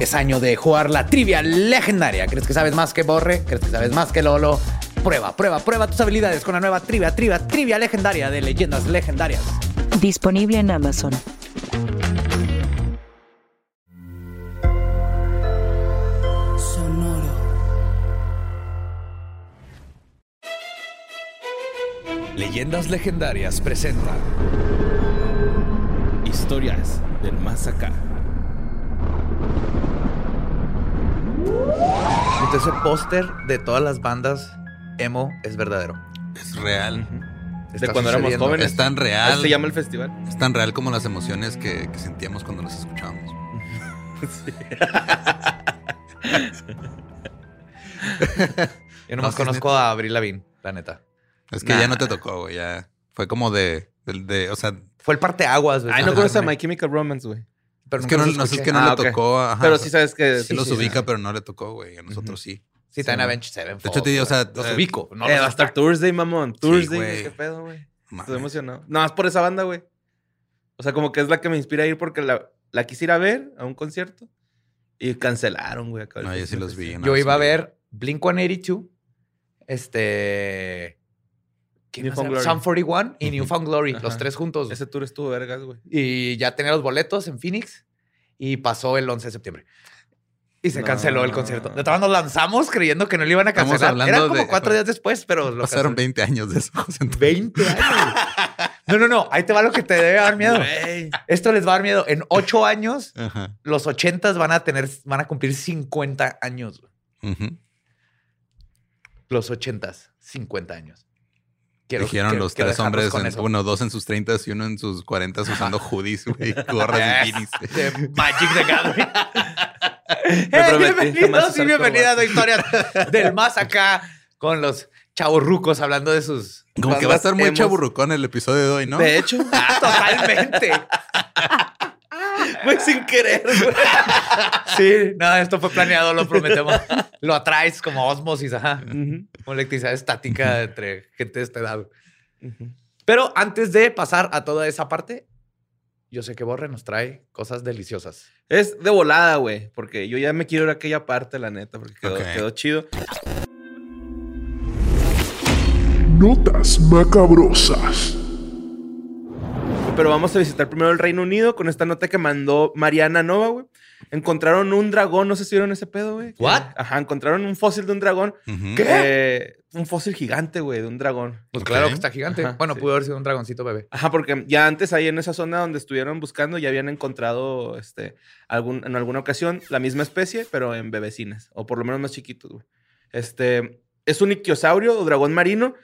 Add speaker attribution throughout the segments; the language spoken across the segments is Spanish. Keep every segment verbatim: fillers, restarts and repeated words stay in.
Speaker 1: Es año de jugar la trivia legendaria. ¿Crees que sabes más que Borre? ¿Crees que sabes más que Lolo? Prueba, prueba, prueba tus habilidades con la nueva trivia, trivia, trivia legendaria de Leyendas Legendarias.
Speaker 2: Disponible en Amazon.
Speaker 3: Sonoro.
Speaker 1: Leyendas Legendarias presenta
Speaker 4: Historias del Más Acá.
Speaker 1: Entonces ese póster de todas las bandas emo es verdadero.
Speaker 5: Es real.
Speaker 4: De
Speaker 1: Está
Speaker 4: cuando éramos
Speaker 1: sucediendo.
Speaker 4: jóvenes.
Speaker 5: Es tan real.
Speaker 4: Así se llama el festival.
Speaker 5: Es tan real como las emociones que, que sentíamos cuando los escuchábamos.
Speaker 4: Sí.
Speaker 1: Yo nomás
Speaker 5: No, sí,
Speaker 1: conozco a Avril Lavigne, la neta.
Speaker 5: Es que
Speaker 4: Nah.
Speaker 5: ya no te tocó, güey. Ya fue como de, de, de- o sea,
Speaker 1: Fue el parteaguas. güey.
Speaker 4: Ay, no conoces a
Speaker 1: Ajá.
Speaker 4: My Chemical Romance, güey.
Speaker 1: Pero
Speaker 5: es que no,
Speaker 1: nunca los
Speaker 5: no, es
Speaker 1: escuché.
Speaker 5: que no
Speaker 4: Ah,
Speaker 5: le
Speaker 4: ok.
Speaker 5: tocó. Ajá,
Speaker 4: Pero
Speaker 5: o sea,
Speaker 4: sí sabes que...
Speaker 5: sí, los
Speaker 1: sí,
Speaker 5: ubica,
Speaker 1: sí.
Speaker 5: pero no le tocó, güey. A nosotros sí.
Speaker 1: Sí, también Avenged Sevenfold.
Speaker 5: De hecho, te digo, o sea,
Speaker 1: los
Speaker 5: eh,
Speaker 1: ubico. No
Speaker 4: eh,
Speaker 1: los
Speaker 4: va a estar
Speaker 1: estar-
Speaker 4: Thursday, mamón. Thursday,
Speaker 5: güey.
Speaker 4: ¿qué pedo, güey?
Speaker 5: Mames.
Speaker 4: Estoy emocionado. No, es por esa banda, güey. O sea, como que es la que me inspira a ir porque la, la quisiera ver a un concierto y cancelaron, güey. acá el
Speaker 5: No, yo sí los vi.
Speaker 4: festival.
Speaker 5: no,
Speaker 1: Yo
Speaker 5: sí
Speaker 1: iba a
Speaker 5: vi.
Speaker 1: ver Blink ciento ochenta y dos, este... ¿quién más
Speaker 4: Newfound
Speaker 1: era?
Speaker 4: Glory.
Speaker 1: Sum cuarenta y uno y
Speaker 5: Ujú.
Speaker 1: Newfound Glory,
Speaker 4: Ajá.
Speaker 1: los tres juntos.
Speaker 4: Ese tour estuvo vergas, güey.
Speaker 1: Y ya tenía los boletos en Phoenix y pasó el once de septiembre. Y se
Speaker 4: No.
Speaker 1: canceló el concierto. De todas nos lanzamos creyendo que no lo iban a
Speaker 5: Estamos
Speaker 1: cancelar.
Speaker 5: hablando
Speaker 1: Era como
Speaker 5: de-
Speaker 1: cuatro días después, pero lo
Speaker 5: Pasaron
Speaker 1: cancelaron.
Speaker 5: veinte años de eso, José Antonio.
Speaker 1: veinte años. No, no, no. Ahí te va lo que te debe dar miedo.
Speaker 4: Güey.
Speaker 1: Esto les va a dar miedo. En ocho años,
Speaker 5: Ajá.
Speaker 1: los ochentas van a tener, van a cumplir cincuenta años.
Speaker 5: Ujú.
Speaker 1: Los ochentas, cincuenta años. Quiero-
Speaker 5: Dijeron
Speaker 1: quiero-
Speaker 5: los
Speaker 1: quiero
Speaker 5: tres
Speaker 1: dejarlos
Speaker 5: hombres,
Speaker 1: con
Speaker 5: en,
Speaker 1: eso.
Speaker 5: bueno, dos en sus treintas y uno en sus cuarentas usando hoodies, güey, gorras y beanies.
Speaker 1: De Magic the Gathering.
Speaker 4: Me
Speaker 1: Eh,
Speaker 4: prometí jamás
Speaker 1: bienvenidos y
Speaker 4: usar
Speaker 1: bienvenidas
Speaker 4: corbata.
Speaker 1: a Historias del Más Acá con los chavos rucos hablando de sus...
Speaker 5: Como que va a estar muy
Speaker 4: Hemos-
Speaker 5: chaburrucón el episodio de hoy, ¿no?
Speaker 4: De hecho,
Speaker 1: Totalmente.
Speaker 4: güey, sin querer, güey.
Speaker 1: Sí, nada, esto fue planeado, lo prometemos. Lo atraes como osmosis, ajá.
Speaker 4: Ujú.
Speaker 1: Como electricidad estática entre gente de esta edad.
Speaker 4: Ujú.
Speaker 1: Pero antes de pasar a toda esa parte, yo sé que Borre nos trae cosas deliciosas.
Speaker 4: Es de volada, güey, porque yo ya me quiero ir a aquella parte, la neta, porque quedó,
Speaker 5: Ok.
Speaker 4: quedó chido.
Speaker 3: Notas macabrosas.
Speaker 4: Pero vamos a visitar primero el Reino Unido con esta nota que mandó Mariana Nova, güey. Encontraron un dragón, no sé si vieron ese pedo, güey.
Speaker 1: ¿What?
Speaker 4: Ajá, encontraron un fósil de un dragón.
Speaker 5: Ujú.
Speaker 1: ¿Qué?
Speaker 4: Eh, un fósil gigante, güey, de un dragón.
Speaker 1: Pues
Speaker 5: Ok.
Speaker 1: claro que está gigante.
Speaker 4: Ajá,
Speaker 1: bueno,
Speaker 4: sí.
Speaker 1: pudo haber sido un dragoncito bebé.
Speaker 4: Ajá, porque ya antes ahí en esa zona donde estuvieron buscando ya habían encontrado este, algún, en alguna ocasión la misma especie, pero en bebecines, o por lo menos más chiquitos, güey. Este, es un ictiosaurio o dragón marino.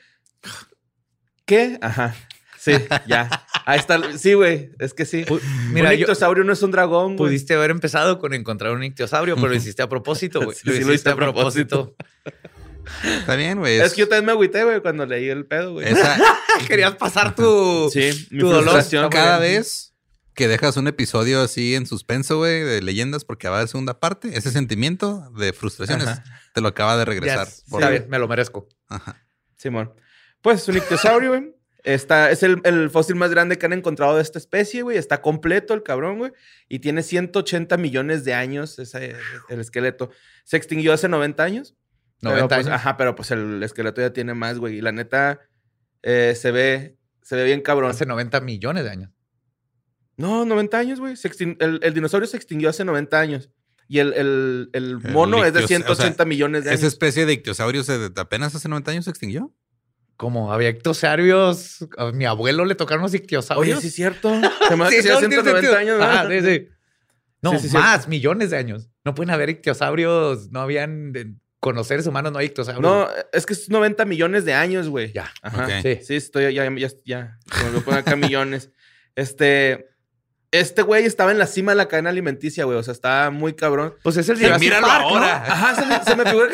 Speaker 4: ¿Qué? Ajá. Sí, ya. Ahí está. Sí, güey. Es que sí.
Speaker 1: Mira,
Speaker 4: un
Speaker 1: yo-
Speaker 4: ictiosaurio no es un dragón, güey.
Speaker 1: Pudiste haber empezado con encontrar un ictiosaurio, pero lo hiciste a propósito, güey.
Speaker 4: Sí,
Speaker 1: lo
Speaker 4: sí,
Speaker 1: hiciste
Speaker 4: lo hice
Speaker 1: a
Speaker 4: a
Speaker 1: propósito.
Speaker 5: Está bien, güey.
Speaker 4: Es que yo también me agüité, güey, cuando leí el pedo, güey.
Speaker 5: Esa,
Speaker 1: Querías pasar tu...
Speaker 4: Sí, mi
Speaker 1: tu dolor.
Speaker 4: frustración.
Speaker 1: Está muy
Speaker 5: cada
Speaker 1: bien.
Speaker 5: vez que dejas un episodio así en suspenso, güey, de leyendas, porque va a haber segunda parte, ese sentimiento de frustraciones
Speaker 4: Ajá.
Speaker 5: te lo acaba de regresar.
Speaker 1: Yes.
Speaker 5: Por-
Speaker 1: Está bien, me lo merezco.
Speaker 5: Ajá.
Speaker 4: Simón. Pues es un ictiosaurio, güey. Está, es el, el fósil más grande que han encontrado de esta especie, güey. Está completo el cabrón, güey. Y tiene ciento ochenta millones de años ese, el esqueleto. Se extinguió hace noventa años. Pero,
Speaker 1: noventa
Speaker 4: pues,
Speaker 1: años.
Speaker 4: Ajá, pero pues el esqueleto ya tiene más, güey. Y la neta eh, se ve se ve bien cabrón.
Speaker 1: Hace noventa millones de años.
Speaker 4: No, noventa años, güey. Se extin- El, el dinosaurio se extinguió hace noventa años. Y el, el, el
Speaker 5: El
Speaker 4: mono es de
Speaker 5: ictios-
Speaker 4: ciento ochenta
Speaker 5: o sea,
Speaker 4: millones de años.
Speaker 5: Esa especie de ictiosaurio se, apenas hace noventa años se extinguió.
Speaker 1: Como había ictiosaurios, a mi abuelo le tocaron los
Speaker 4: Oye,
Speaker 1: ictiosaurios.
Speaker 4: sí es cierto. Se me hace que
Speaker 1: Sí,
Speaker 4: hacía
Speaker 1: no,
Speaker 4: ciento
Speaker 1: tiene
Speaker 4: noventa
Speaker 1: sentido.
Speaker 4: años, ¿no?
Speaker 1: Ajá, sí, sí. No,
Speaker 4: Sí, sí, sí.
Speaker 1: más, millones de años. No pueden haber ictiosaurios, no habían... de- con los seres humanos no hay ictiosaurios.
Speaker 4: No, es que es noventa millones de años, güey.
Speaker 1: Ya.
Speaker 4: Ajá.
Speaker 5: Ok.
Speaker 1: Sí.
Speaker 4: Sí, estoy ya, ya, ya. Como lo ponen acá millones. Este, este güey estaba en la cima de la cadena alimenticia, güey. O sea, estaba muy cabrón.
Speaker 1: Pues es el
Speaker 5: Sí,
Speaker 1: Jurassic
Speaker 5: míralo
Speaker 1: Park,
Speaker 5: ahora.
Speaker 1: ¿no?
Speaker 4: Ajá, se me, se me figura.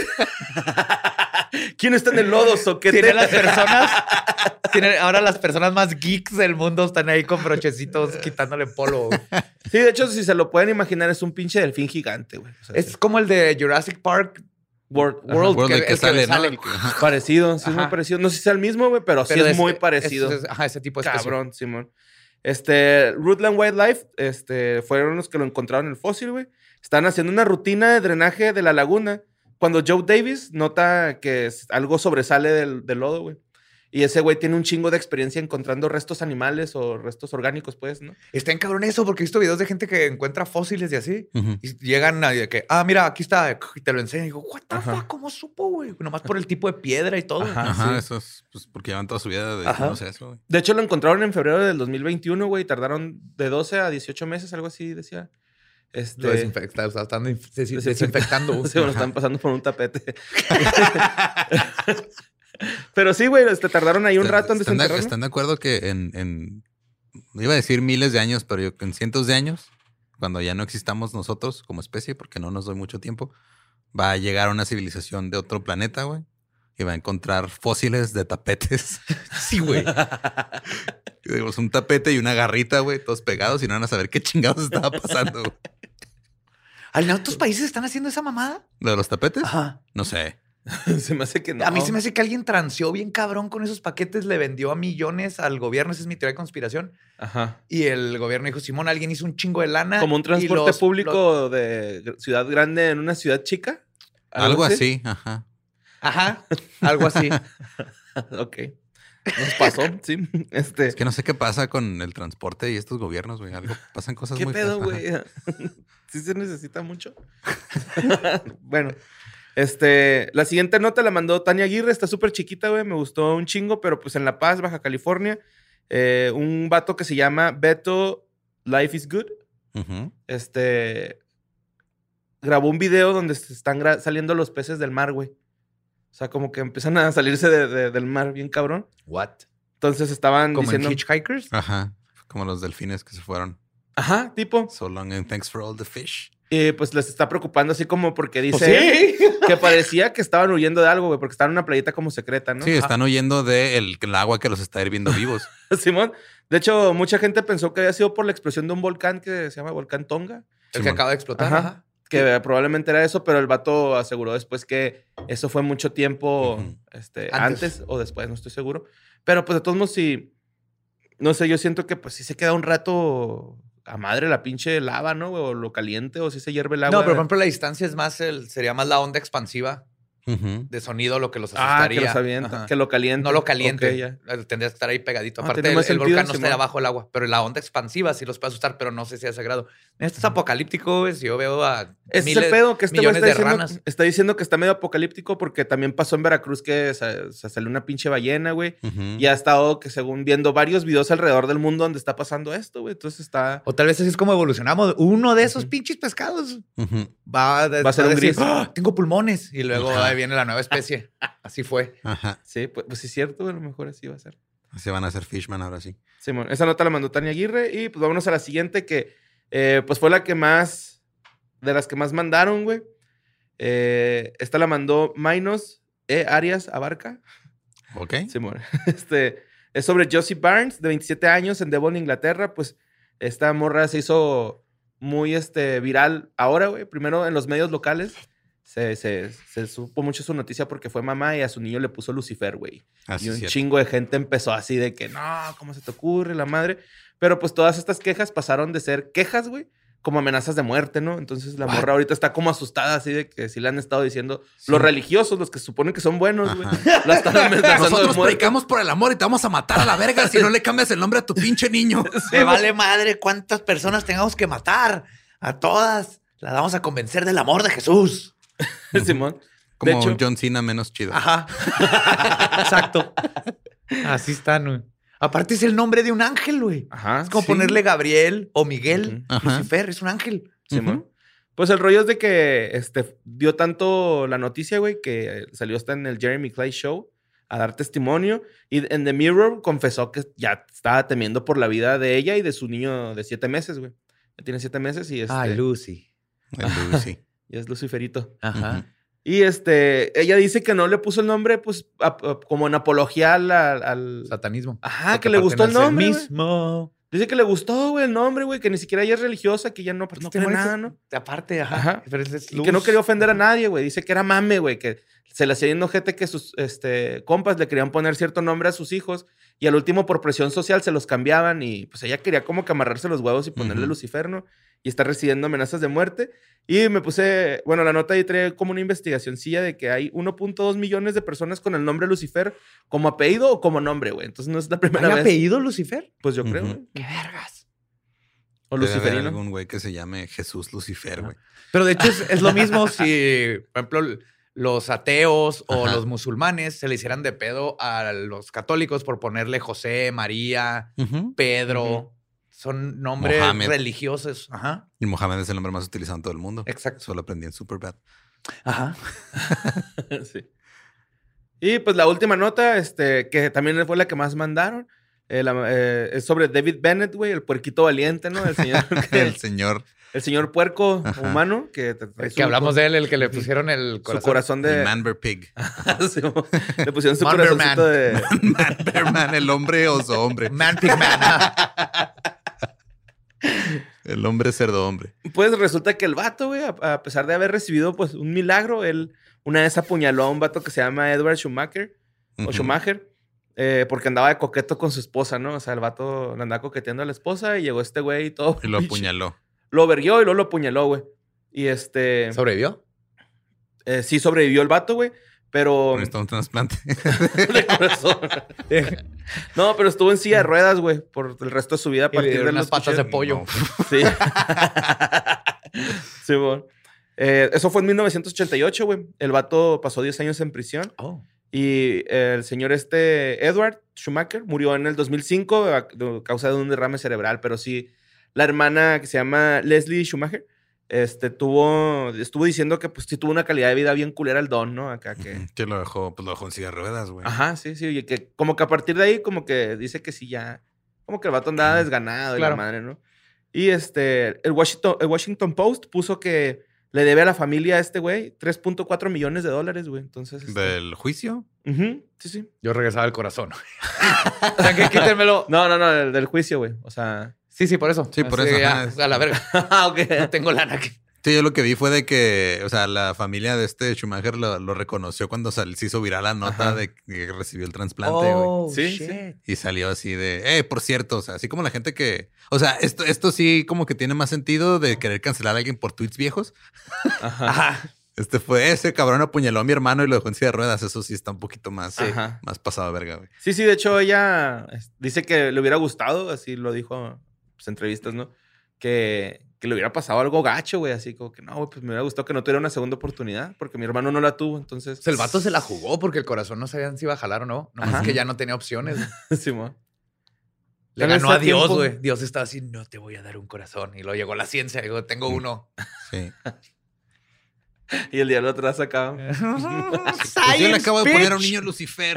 Speaker 4: que- ¿Quién está en el lodo, soquete?
Speaker 1: Tiene las personas... tiene, ahora las personas más geeks del mundo están ahí con brochecitos quitándole polvo. güey.
Speaker 4: Sí, de hecho, si se lo pueden imaginar, es un pinche delfín gigante, güey. O sea,
Speaker 1: Es como el de Jurassic Park
Speaker 4: World,
Speaker 1: World,
Speaker 5: World,
Speaker 1: que,
Speaker 5: el que
Speaker 1: el que le
Speaker 5: sale, ¿no?
Speaker 1: sale.
Speaker 5: El que- ajá.
Speaker 4: parecido, sí, es muy
Speaker 1: Ajá.
Speaker 4: parecido. No sé si sea el mismo, güey, pero, sí
Speaker 1: Pero
Speaker 4: es
Speaker 1: es-
Speaker 4: muy
Speaker 1: es-
Speaker 4: parecido.
Speaker 1: es- ajá, ese tipo de especie.
Speaker 4: Cabrón, Simón. Este, Rootland Wildlife, este, fueron los que lo encontraron en el fósil, güey. Están haciendo una rutina de drenaje de la laguna cuando Joe Davis nota que algo sobresale del, del lodo, güey. Y ese güey tiene un chingo de experiencia encontrando restos animales o restos orgánicos, pues, ¿no?
Speaker 1: Está en cabrón eso, porque he visto videos de gente que encuentra fósiles y así.
Speaker 5: Ujú.
Speaker 1: Y llegan a de que, ah, mira, aquí está. Y te lo enseñan. Y digo, what the
Speaker 4: Ajá.
Speaker 1: fuck, ¿cómo supo, güey? Nomás por el tipo de piedra y todo.
Speaker 4: Ajá.
Speaker 5: Ajá,
Speaker 4: sí.
Speaker 5: eso es pues, porque llevan toda su vida de
Speaker 4: Ajá.
Speaker 5: no sé eso, güey.
Speaker 4: De hecho, lo encontraron en febrero del dos mil veintiuno, güey. Tardaron de doce a dieciocho meses, algo así, decía. Este...
Speaker 1: Lo desinfecta, o sea, están des- des- desinfectando. güey.
Speaker 4: Se lo están pasando por un tapete. Pero sí, güey, este, tardaron ahí un rato en
Speaker 5: ¿Están de,
Speaker 4: desenterrarlo.
Speaker 5: están de acuerdo que en, en... Iba a decir miles de años, pero yo en cientos de años, cuando ya no existamos nosotros como especie, porque no nos doy mucho tiempo, va a llegar una civilización de otro planeta, güey, y va a encontrar fósiles de tapetes.
Speaker 1: Sí, güey.
Speaker 5: Digamos, un tapete y una garrita, güey, todos pegados y no van a saber qué chingados estaba pasando, güey.
Speaker 1: ¿En otros países están haciendo esa mamada?
Speaker 5: ¿Lo de los tapetes?
Speaker 1: Ajá.
Speaker 5: No sé.
Speaker 4: Se me hace que no.
Speaker 1: A mí se me hace que alguien transeó bien cabrón con esos paquetes, le vendió a millones al gobierno. Esa es mi teoría de conspiración.
Speaker 4: Ajá.
Speaker 1: Y el gobierno dijo, Simón, alguien hizo un chingo de lana.
Speaker 4: Como un
Speaker 1: y
Speaker 4: transporte
Speaker 1: los-
Speaker 4: público
Speaker 1: los-
Speaker 4: de gr- ciudad grande en una ciudad chica.
Speaker 5: Algo así, ajá.
Speaker 1: Ajá, algo así.
Speaker 4: Ok. Nos pasó, sí. Este.
Speaker 5: Es que no sé qué pasa con el transporte y estos gobiernos, güey. Algo pasan cosas
Speaker 4: ¿Qué
Speaker 5: muy
Speaker 4: pedo,
Speaker 5: feas. Ajá.
Speaker 4: güey? ¿Sí se necesita mucho? Bueno, este, la siguiente nota la mandó Tania Aguirre, está súper chiquita, güey, me gustó un chingo, pero pues en La Paz, Baja California, eh, un vato que se llama Beto Life is Good,
Speaker 5: Ujú.
Speaker 4: este, grabó un video donde se están gra- saliendo los peces del mar, güey. O sea, como que empiezan a salirse de- de- del mar bien cabrón.
Speaker 1: What?
Speaker 4: Entonces estaban
Speaker 1: Como
Speaker 4: diciendo...
Speaker 1: en Hitchhikers.
Speaker 5: Ajá. Como los delfines que se fueron.
Speaker 4: Ajá, tipo.
Speaker 5: So long and thanks for all the fish.
Speaker 4: Y pues les está preocupando así como porque dice...
Speaker 1: Pues sí.
Speaker 4: que parecía que estaban huyendo de algo, güey, porque estaban en una playita como secreta, ¿no?
Speaker 5: Sí, están huyendo del el agua que los está hirviendo vivos.
Speaker 4: Simón. De hecho, mucha gente pensó que había sido por la explosión de un volcán que se llama Volcán Tonga,
Speaker 1: El que
Speaker 5: Simón.
Speaker 1: acaba de explotar.
Speaker 4: Ajá.
Speaker 1: Ajá.
Speaker 4: que probablemente era eso, pero el vato aseguró después que eso fue mucho tiempo
Speaker 5: Ujú.
Speaker 4: este,
Speaker 1: Antes.
Speaker 4: antes. o después, no estoy seguro. Pero pues de todos modos, sí, no sé, yo siento que pues sí se queda un rato a madre la pinche lava, ¿no? O lo caliente, o si se hierve el agua.
Speaker 1: No, pero por ejemplo, la distancia es más, el, sería más la onda expansiva
Speaker 5: Ujú.
Speaker 1: de sonido lo que los
Speaker 4: Ah,
Speaker 1: asustaría.
Speaker 4: que los avienta,
Speaker 1: Ajá.
Speaker 4: que lo calienta.
Speaker 1: No lo caliente.
Speaker 4: Ok, ya.
Speaker 1: Tendrías que estar ahí pegadito.
Speaker 4: Ah,
Speaker 1: Aparte,
Speaker 4: tiene
Speaker 1: el,
Speaker 4: más
Speaker 1: el
Speaker 4: sentido,
Speaker 1: volcán no está
Speaker 4: Simón.
Speaker 1: abajo del agua, pero la onda expansiva sí los puede asustar, pero no sé si a ese grado. Esto es apocalíptico, güey. Si yo veo a
Speaker 4: Ese es
Speaker 1: miles,
Speaker 4: el pedo que este güey
Speaker 1: millones
Speaker 4: está
Speaker 1: de
Speaker 4: diciendo,
Speaker 1: ranas.
Speaker 4: está diciendo que está medio apocalíptico porque también pasó en Veracruz que se, se salió una pinche ballena, güey.
Speaker 5: Ujú.
Speaker 4: Y ha estado, que según viendo varios videos alrededor del mundo donde está pasando esto, güey. Entonces está...
Speaker 1: O tal vez así es como evolucionamos. Uno de esos
Speaker 4: Ujú.
Speaker 1: pinches pescados
Speaker 5: Ujú.
Speaker 1: va,
Speaker 4: Va a ser un
Speaker 1: decir,
Speaker 4: gris.
Speaker 1: "¡Ah! Tengo pulmones. Y luego
Speaker 5: Ajá.
Speaker 1: ahí viene la nueva especie. Así fue.
Speaker 5: Ajá.
Speaker 4: Sí, pues, pues sí es cierto, güey. A lo mejor así va a ser.
Speaker 5: Se van a hacer Fishman ahora sí.
Speaker 4: Simón, esa nota la mandó Tania Aguirre. Y pues vámonos a la siguiente que eh, pues fue la que más... De las que más mandaron, güey. Eh, esta la mandó Minos E. Arias Abarca.
Speaker 5: ¿Ok?
Speaker 4: Simón. Este, es sobre Josie Barnes, de veintisiete años, en Devon, Inglaterra. Pues esta morra se hizo muy este, viral ahora, güey. Primero en los medios locales. Se, se, se supo mucho su noticia porque fue mamá y a su niño le puso Lucifer, güey.
Speaker 5: Así
Speaker 4: Y
Speaker 5: es
Speaker 4: un
Speaker 5: cierto.
Speaker 4: chingo de gente empezó así de que, no, ¿cómo se te ocurre la madre? Pero pues todas estas quejas pasaron de ser quejas, güey, como amenazas de muerte, ¿no? Entonces la
Speaker 5: What?
Speaker 4: morra ahorita está como asustada así de que si le han estado diciendo
Speaker 5: Sí.
Speaker 4: los religiosos, los que se suponen que son buenos, güey.
Speaker 5: Ajá.
Speaker 4: La están amenazando de
Speaker 5: Nosotros
Speaker 4: muerte.
Speaker 5: predicamos por el amor y te vamos a matar a la verga si no le cambias el nombre a tu pinche niño.
Speaker 1: Me vale madre cuántas personas tengamos que matar. A todas las vamos a convencer del amor de Jesús.
Speaker 4: Simón.
Speaker 5: Como
Speaker 4: De hecho-
Speaker 5: un John Cena menos chido.
Speaker 1: Ajá. Exacto. Así están, güey. Aparte es el nombre de un ángel, güey.
Speaker 4: Ajá.
Speaker 1: Es como
Speaker 4: sí.
Speaker 1: ponerle Gabriel o Miguel.
Speaker 5: Ujú. Ajá.
Speaker 1: Lucifer es un ángel.
Speaker 4: Simón.
Speaker 5: Ujú.
Speaker 4: Pues el rollo es de que este, dio tanto la noticia, güey, que salió hasta en el Jeremy Clay Show a dar testimonio. Y en The Mirror confesó que ya estaba temiendo por la vida de ella y de su niño de siete meses, güey. Ya tiene siete meses y este,
Speaker 1: Ay, Lucy.
Speaker 5: El Lucy.
Speaker 4: ya es Luciferito.
Speaker 1: Ajá.
Speaker 5: Ujú.
Speaker 4: Y este, ella dice que no le puso el nombre, pues, a- a- como en apología al... al-
Speaker 1: Satanismo.
Speaker 4: Ajá,
Speaker 1: Porque
Speaker 4: que le
Speaker 1: aparte
Speaker 4: gustó
Speaker 1: no
Speaker 4: el
Speaker 1: es
Speaker 4: nombre, güey.
Speaker 1: mismo.
Speaker 4: Dice que le gustó, güey, el nombre, güey, que ni siquiera ella es religiosa, que ya no, pues, no
Speaker 1: Este
Speaker 4: cree
Speaker 1: güey
Speaker 4: nada,
Speaker 1: se-
Speaker 4: ¿no?
Speaker 1: Aparte, ajá.
Speaker 4: Ajá.
Speaker 1: Pero es
Speaker 4: Y que no
Speaker 1: luz.
Speaker 4: quería ofender a nadie, güey. Dice que era mame, güey, que se le hacía yendo gente que sus este, compas le querían poner cierto nombre a sus hijos Y al último, por presión social, se los cambiaban y pues ella quería como que amarrarse los huevos y ponerle
Speaker 5: Ujú.
Speaker 4: Lucifer, ¿no? Y está recibiendo amenazas de muerte. Y me puse, bueno, la nota ahí trae como una investigacioncilla de que hay uno punto dos millones de personas con el nombre Lucifer como apellido o como nombre, güey. Entonces no es la primera
Speaker 1: ¿Hay
Speaker 4: vez.
Speaker 1: apellido Lucifer?
Speaker 4: Pues yo creo,
Speaker 5: Ujú.
Speaker 4: güey.
Speaker 1: ¡Qué vergas!
Speaker 4: O
Speaker 5: Debe haber
Speaker 4: Luciferino.
Speaker 5: algún güey que se llame Jesús Lucifer, güey.
Speaker 1: Pero de hecho es, es lo mismo si, por ejemplo, los ateos o
Speaker 5: Ajá.
Speaker 1: los musulmanes se le hicieran de pedo a los católicos por ponerle José, María,
Speaker 5: Ujú.
Speaker 1: Pedro.
Speaker 4: Ujú.
Speaker 1: Son nombres
Speaker 5: Mohamed.
Speaker 1: religiosos. Ajá.
Speaker 5: Y Mohamed es el nombre más utilizado en todo el mundo.
Speaker 1: Exacto.
Speaker 5: Eso lo aprendí en Superbad.
Speaker 1: Ajá.
Speaker 4: Sí. Y pues la última nota, este, que también fue la que más mandaron, eh, la- eh, es sobre David Bennett, güey, el puerquito valiente, ¿no? El señor, que-
Speaker 5: El señor,
Speaker 4: el señor puerco
Speaker 5: Ajá.
Speaker 4: humano que, te- trae
Speaker 1: Que
Speaker 4: su-
Speaker 1: hablamos de él, el que le pusieron el
Speaker 4: su
Speaker 1: corazón.
Speaker 4: corazón de...
Speaker 5: el Manbear Pig.
Speaker 4: Sí, le pusieron su
Speaker 1: Man Bear Man.
Speaker 4: corazoncito de...
Speaker 5: Manbear Man, el hombre oso hombre.
Speaker 1: Man Pig Man. Ajá.
Speaker 5: El hombre cerdo hombre.
Speaker 4: Pues resulta que el vato, güey, a, a pesar de haber recibido pues un milagro, él una vez apuñaló a un vato que se llama Edward Schumacher, o
Speaker 5: Ujú.
Speaker 4: Schumacher, eh, porque andaba de coqueto con su esposa, ¿no? O sea, el vato le andaba coqueteando a la esposa y llegó este güey y todo.
Speaker 5: Y lo
Speaker 4: pinche-
Speaker 5: apuñaló.
Speaker 4: Lo verguió y luego lo apuñaló, güey. Y este...
Speaker 1: ¿Sobrevivió?
Speaker 4: eh, sí sobrevivió el vato, güey, pero...
Speaker 5: Necesita un trasplante.
Speaker 4: de corazón. No, pero estuvo en silla de ruedas, güey, por el resto de su vida a
Speaker 1: Y le
Speaker 4: partir
Speaker 1: dieron
Speaker 4: de
Speaker 1: unas
Speaker 4: los
Speaker 1: patas de
Speaker 4: cuchillos.
Speaker 1: pollo.
Speaker 5: No.
Speaker 4: Sí. Sí, bueno. Eh, eso fue en mil novecientos ochenta y ocho, güey. El vato pasó diez años en prisión.
Speaker 1: Oh.
Speaker 4: Y el señor este, Edward Schumacher, murió en el dos mil cinco a de- causa de un derrame cerebral. Pero sí, la hermana que se llama Leslie Schumacher, este, tuvo, estuvo diciendo que pues sí tuvo una calidad de vida bien culera el don, ¿no? Acá que...
Speaker 5: Ujú. Que lo dejó, pues lo dejó en silla de ruedas, güey.
Speaker 4: Ajá, sí, sí. Y que como que a partir de ahí, como que dice que sí ya... Como que el vato andaba desganado y
Speaker 1: Claro.
Speaker 4: la madre, ¿no? Y este... El Washington, el Washington Post puso que le debe a la familia a este güey tres punto cuatro millones de dólares, güey. Entonces... este,
Speaker 5: ¿Del juicio?
Speaker 4: ujú, sí, sí.
Speaker 1: Yo regresaba al corazón. O sea, que quítenmelo.
Speaker 4: No, no, no, el del juicio, güey. O sea...
Speaker 1: Sí, sí, por eso.
Speaker 5: Sí, por
Speaker 1: Así,
Speaker 5: eso,
Speaker 1: ya,
Speaker 5: ajá.
Speaker 1: a la verga.
Speaker 4: Ah, ok.
Speaker 1: No tengo lana aquí.
Speaker 5: Sí, yo lo que vi fue de que, o sea, la familia de este Schumacher lo, lo reconoció cuando sal- se hizo viral la nota
Speaker 4: Ajá.
Speaker 5: de que recibió el trasplante, güey.
Speaker 1: Oh,
Speaker 4: Sí,
Speaker 1: shit.
Speaker 4: sí.
Speaker 5: Y salió así de, eh, por cierto, o sea, así como la gente que, o sea, esto, esto sí como que tiene más sentido de querer cancelar a alguien por tweets viejos.
Speaker 4: Ajá.
Speaker 1: Ajá.
Speaker 5: Este fue, ese cabrón apuñaló a mi hermano y lo dejó en silla de ruedas. Eso sí está un poquito más,
Speaker 4: Sí. Ajá.
Speaker 5: más pasado de verga, güey.
Speaker 4: Sí, sí, de hecho ella es- dice que le hubiera gustado, así lo dijo en pues, entrevistas, ¿no? Que, que le hubiera pasado algo gacho, güey, así como que no, güey, pues me hubiera gustado que no tuviera una segunda oportunidad, porque mi hermano no la tuvo, entonces...
Speaker 1: Pues el vato se la jugó porque el corazón no sabían si iba a jalar o no. No,
Speaker 4: Ajá.
Speaker 1: es que ya no tenía opciones.
Speaker 4: Simón.
Speaker 1: Le
Speaker 4: En
Speaker 1: ganó
Speaker 4: ese
Speaker 1: a Dios,
Speaker 4: tiempo-
Speaker 1: güey. Dios estaba así, no te voy a dar un corazón. Y luego llegó la ciencia, digo, tengo uno.
Speaker 5: Sí.
Speaker 4: Y el diablo atrás acá.
Speaker 5: Pues yo le acabo de poner a un niño Lucifer.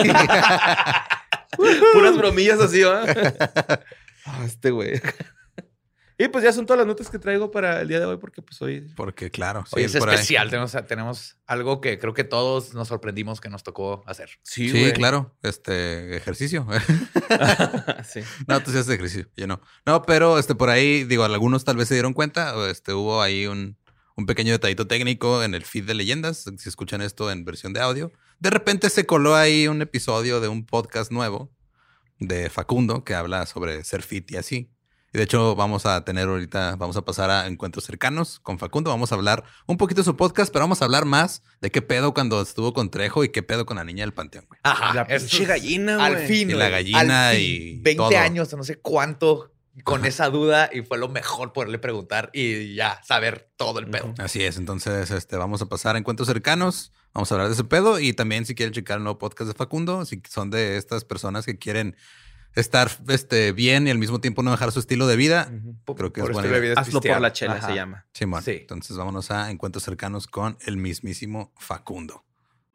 Speaker 4: Puras bromillas así, ¿va? Ah, este güey. Y pues ya son todas las notas que traigo para el día de hoy, porque pues hoy...
Speaker 5: Porque claro, sí,
Speaker 1: Hoy es
Speaker 5: por ahí.
Speaker 1: especial. Tenemos, tenemos algo que creo que todos nos sorprendimos que nos tocó hacer.
Speaker 4: Sí,
Speaker 5: Sí,
Speaker 4: güey.
Speaker 5: claro. Este ejercicio.
Speaker 4: Sí.
Speaker 5: No, tú sí haces ejercicio, yo no. No, pero este por ahí, digo, algunos tal vez se dieron cuenta. o, Este hubo ahí un, un pequeño detallito técnico en el feed de leyendas. Si escuchan esto en versión de audio, de repente se coló ahí un episodio de un podcast nuevo de Facundo que habla sobre ser fit y así. Y de hecho, vamos a tener ahorita, vamos a pasar a encuentros cercanos con Facundo. Vamos a hablar un poquito de su podcast, pero vamos a hablar más de qué pedo cuando estuvo con Trejo y qué pedo con la niña del Panteón, güey.
Speaker 1: Ajá.
Speaker 4: La
Speaker 1: eso
Speaker 4: pinche
Speaker 1: es-
Speaker 4: gallina,
Speaker 1: Al
Speaker 4: güey.
Speaker 1: fin,
Speaker 5: Y
Speaker 1: güey.
Speaker 5: la gallina
Speaker 1: Al
Speaker 5: y
Speaker 1: fin, veinte
Speaker 5: todo.
Speaker 1: años o no sé cuánto con esa duda y fue lo mejor poderle preguntar y ya saber todo el pedo.
Speaker 5: Así es, entonces este, vamos a pasar a encuentros cercanos, vamos a hablar de ese pedo y también si quieren checar el nuevo podcast de Facundo, si son de estas personas que quieren estar este, bien y al mismo tiempo no dejar su estilo de vida,
Speaker 1: Por-
Speaker 5: creo que
Speaker 1: por
Speaker 5: es
Speaker 1: esto
Speaker 5: buena
Speaker 1: la
Speaker 5: idea.
Speaker 1: vida es
Speaker 4: Hazlo
Speaker 1: pistear.
Speaker 4: por la chela,
Speaker 1: Ajá.
Speaker 4: se llama.
Speaker 5: Simón.
Speaker 1: Sí.
Speaker 5: Entonces vámonos a encuentros cercanos con el mismísimo Facundo.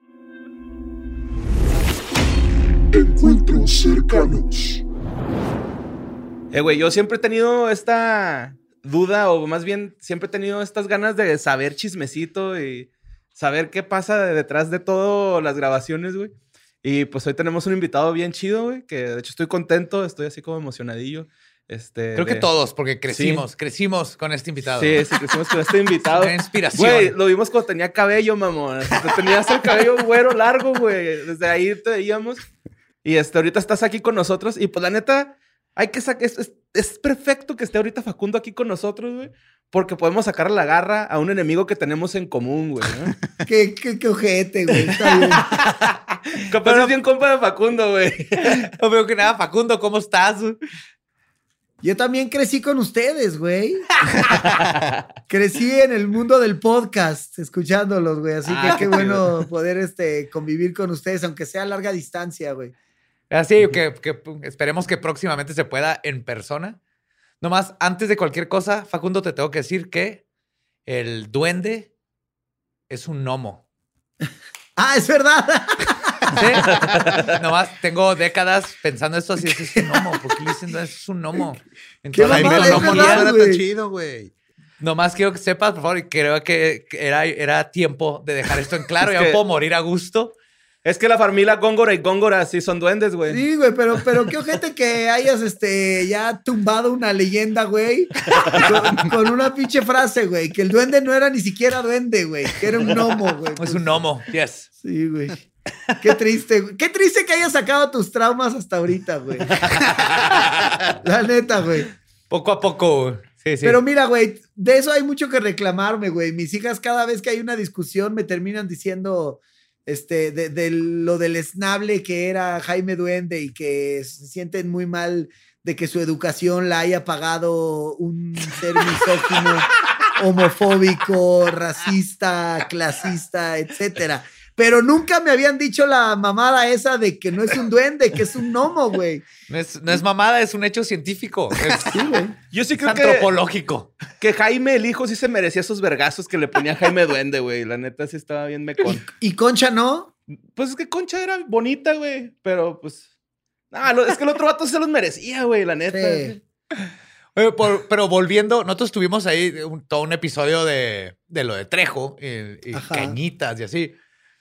Speaker 3: Encuentros cercanos.
Speaker 4: Eh, güey, yo siempre he tenido esta duda, o más bien siempre he tenido estas ganas de saber chismecito y saber qué pasa de- detrás de todas las grabaciones, güey. Y pues hoy tenemos un invitado bien chido, güey, que de hecho estoy contento, estoy así como emocionadillo. Este,
Speaker 1: Creo que
Speaker 4: de-
Speaker 1: todos, porque crecimos, crecimos con este invitado.
Speaker 4: Sí, sí, crecimos con este invitado.
Speaker 1: Una inspiración.
Speaker 4: Güey, lo vimos cuando tenía cabello, mamón. Tenías el cabello güero largo, güey. Desde ahí te veíamos. Y este, ahorita estás aquí con nosotros. Y pues la neta, hay que sacar. Es, es, es perfecto que esté ahorita Facundo aquí con nosotros, güey. Porque podemos sacar la garra a un enemigo que tenemos en común, güey, ¿no?
Speaker 6: qué, qué, qué ojete, güey. Está bien.
Speaker 4: Capaz es bien compa de Facundo, güey.
Speaker 1: No veo que nada, Facundo, ¿cómo estás?
Speaker 6: Yo también crecí con ustedes, güey. Crecí en el mundo del podcast, escuchándolos, güey. Así
Speaker 1: Ah,
Speaker 6: que qué
Speaker 1: qué
Speaker 6: bueno poder este, convivir con ustedes, aunque sea a larga distancia, güey.
Speaker 1: Así que, que esperemos que próximamente se pueda en persona. Nomás, antes de cualquier cosa, Facundo, te tengo que decir que el duende es un gnomo.
Speaker 6: Ah, es verdad.
Speaker 1: ¿Sí? Nomás tengo décadas pensando esto así, es un gnomo. ¿Por qué le dicen eso? Es un gnomo? Entonces,
Speaker 6: Jaime,
Speaker 5: Jaime,
Speaker 6: es
Speaker 5: no, no,
Speaker 6: verdad,
Speaker 5: no,
Speaker 6: güey.
Speaker 5: está chido, güey.
Speaker 1: nomás quiero que sepas, por favor, y creo que que era, era tiempo de dejar esto en claro.
Speaker 4: Es
Speaker 1: Ya
Speaker 4: que-
Speaker 1: me puedo morir a gusto.
Speaker 4: Es que la familia Góngora y Góngora sí son duendes, güey.
Speaker 6: Sí, güey, pero, pero qué ojete que hayas este, ya tumbado una leyenda, güey, con, con una pinche frase, güey, que el duende no era ni siquiera duende, güey, que era un gnomo, güey.
Speaker 1: Es un gnomo, yes.
Speaker 6: Sí, güey. Qué triste, güey. Qué triste que hayas sacado tus traumas hasta ahorita, güey. La neta, güey.
Speaker 1: Poco a poco. Sí, sí.
Speaker 6: Pero mira, güey, de eso hay mucho que reclamarme, güey. Mis hijas cada vez que hay una discusión me terminan diciendo este, de, de lo del esnable que era Jaime Duende y que se sienten muy mal de que su educación la haya pagado un ser misógino, homofóbico, racista, clasista, etcétera. Pero nunca me habían dicho la mamada esa de que no es un duende, que es un gnomo, güey.
Speaker 1: No es, no es mamada, es un hecho científico. Es,
Speaker 6: Sí, güey.
Speaker 4: Yo sí
Speaker 1: es
Speaker 4: creo que,
Speaker 1: antropológico.
Speaker 4: que Jaime, el hijo, sí se merecía esos vergazos que le ponía Jaime Duende, güey. La neta sí estaba bien mecón.
Speaker 6: Y Concha no.
Speaker 4: Pues es que Concha era bonita, güey. Pero pues. Ah, lo- es que el otro vato se los merecía, güey, la neta.
Speaker 6: Sí.
Speaker 1: Oye, por- pero volviendo, nosotros tuvimos ahí un- todo un episodio de, de lo de Trejo y, y
Speaker 6: Ajá.
Speaker 1: Cañitas y así.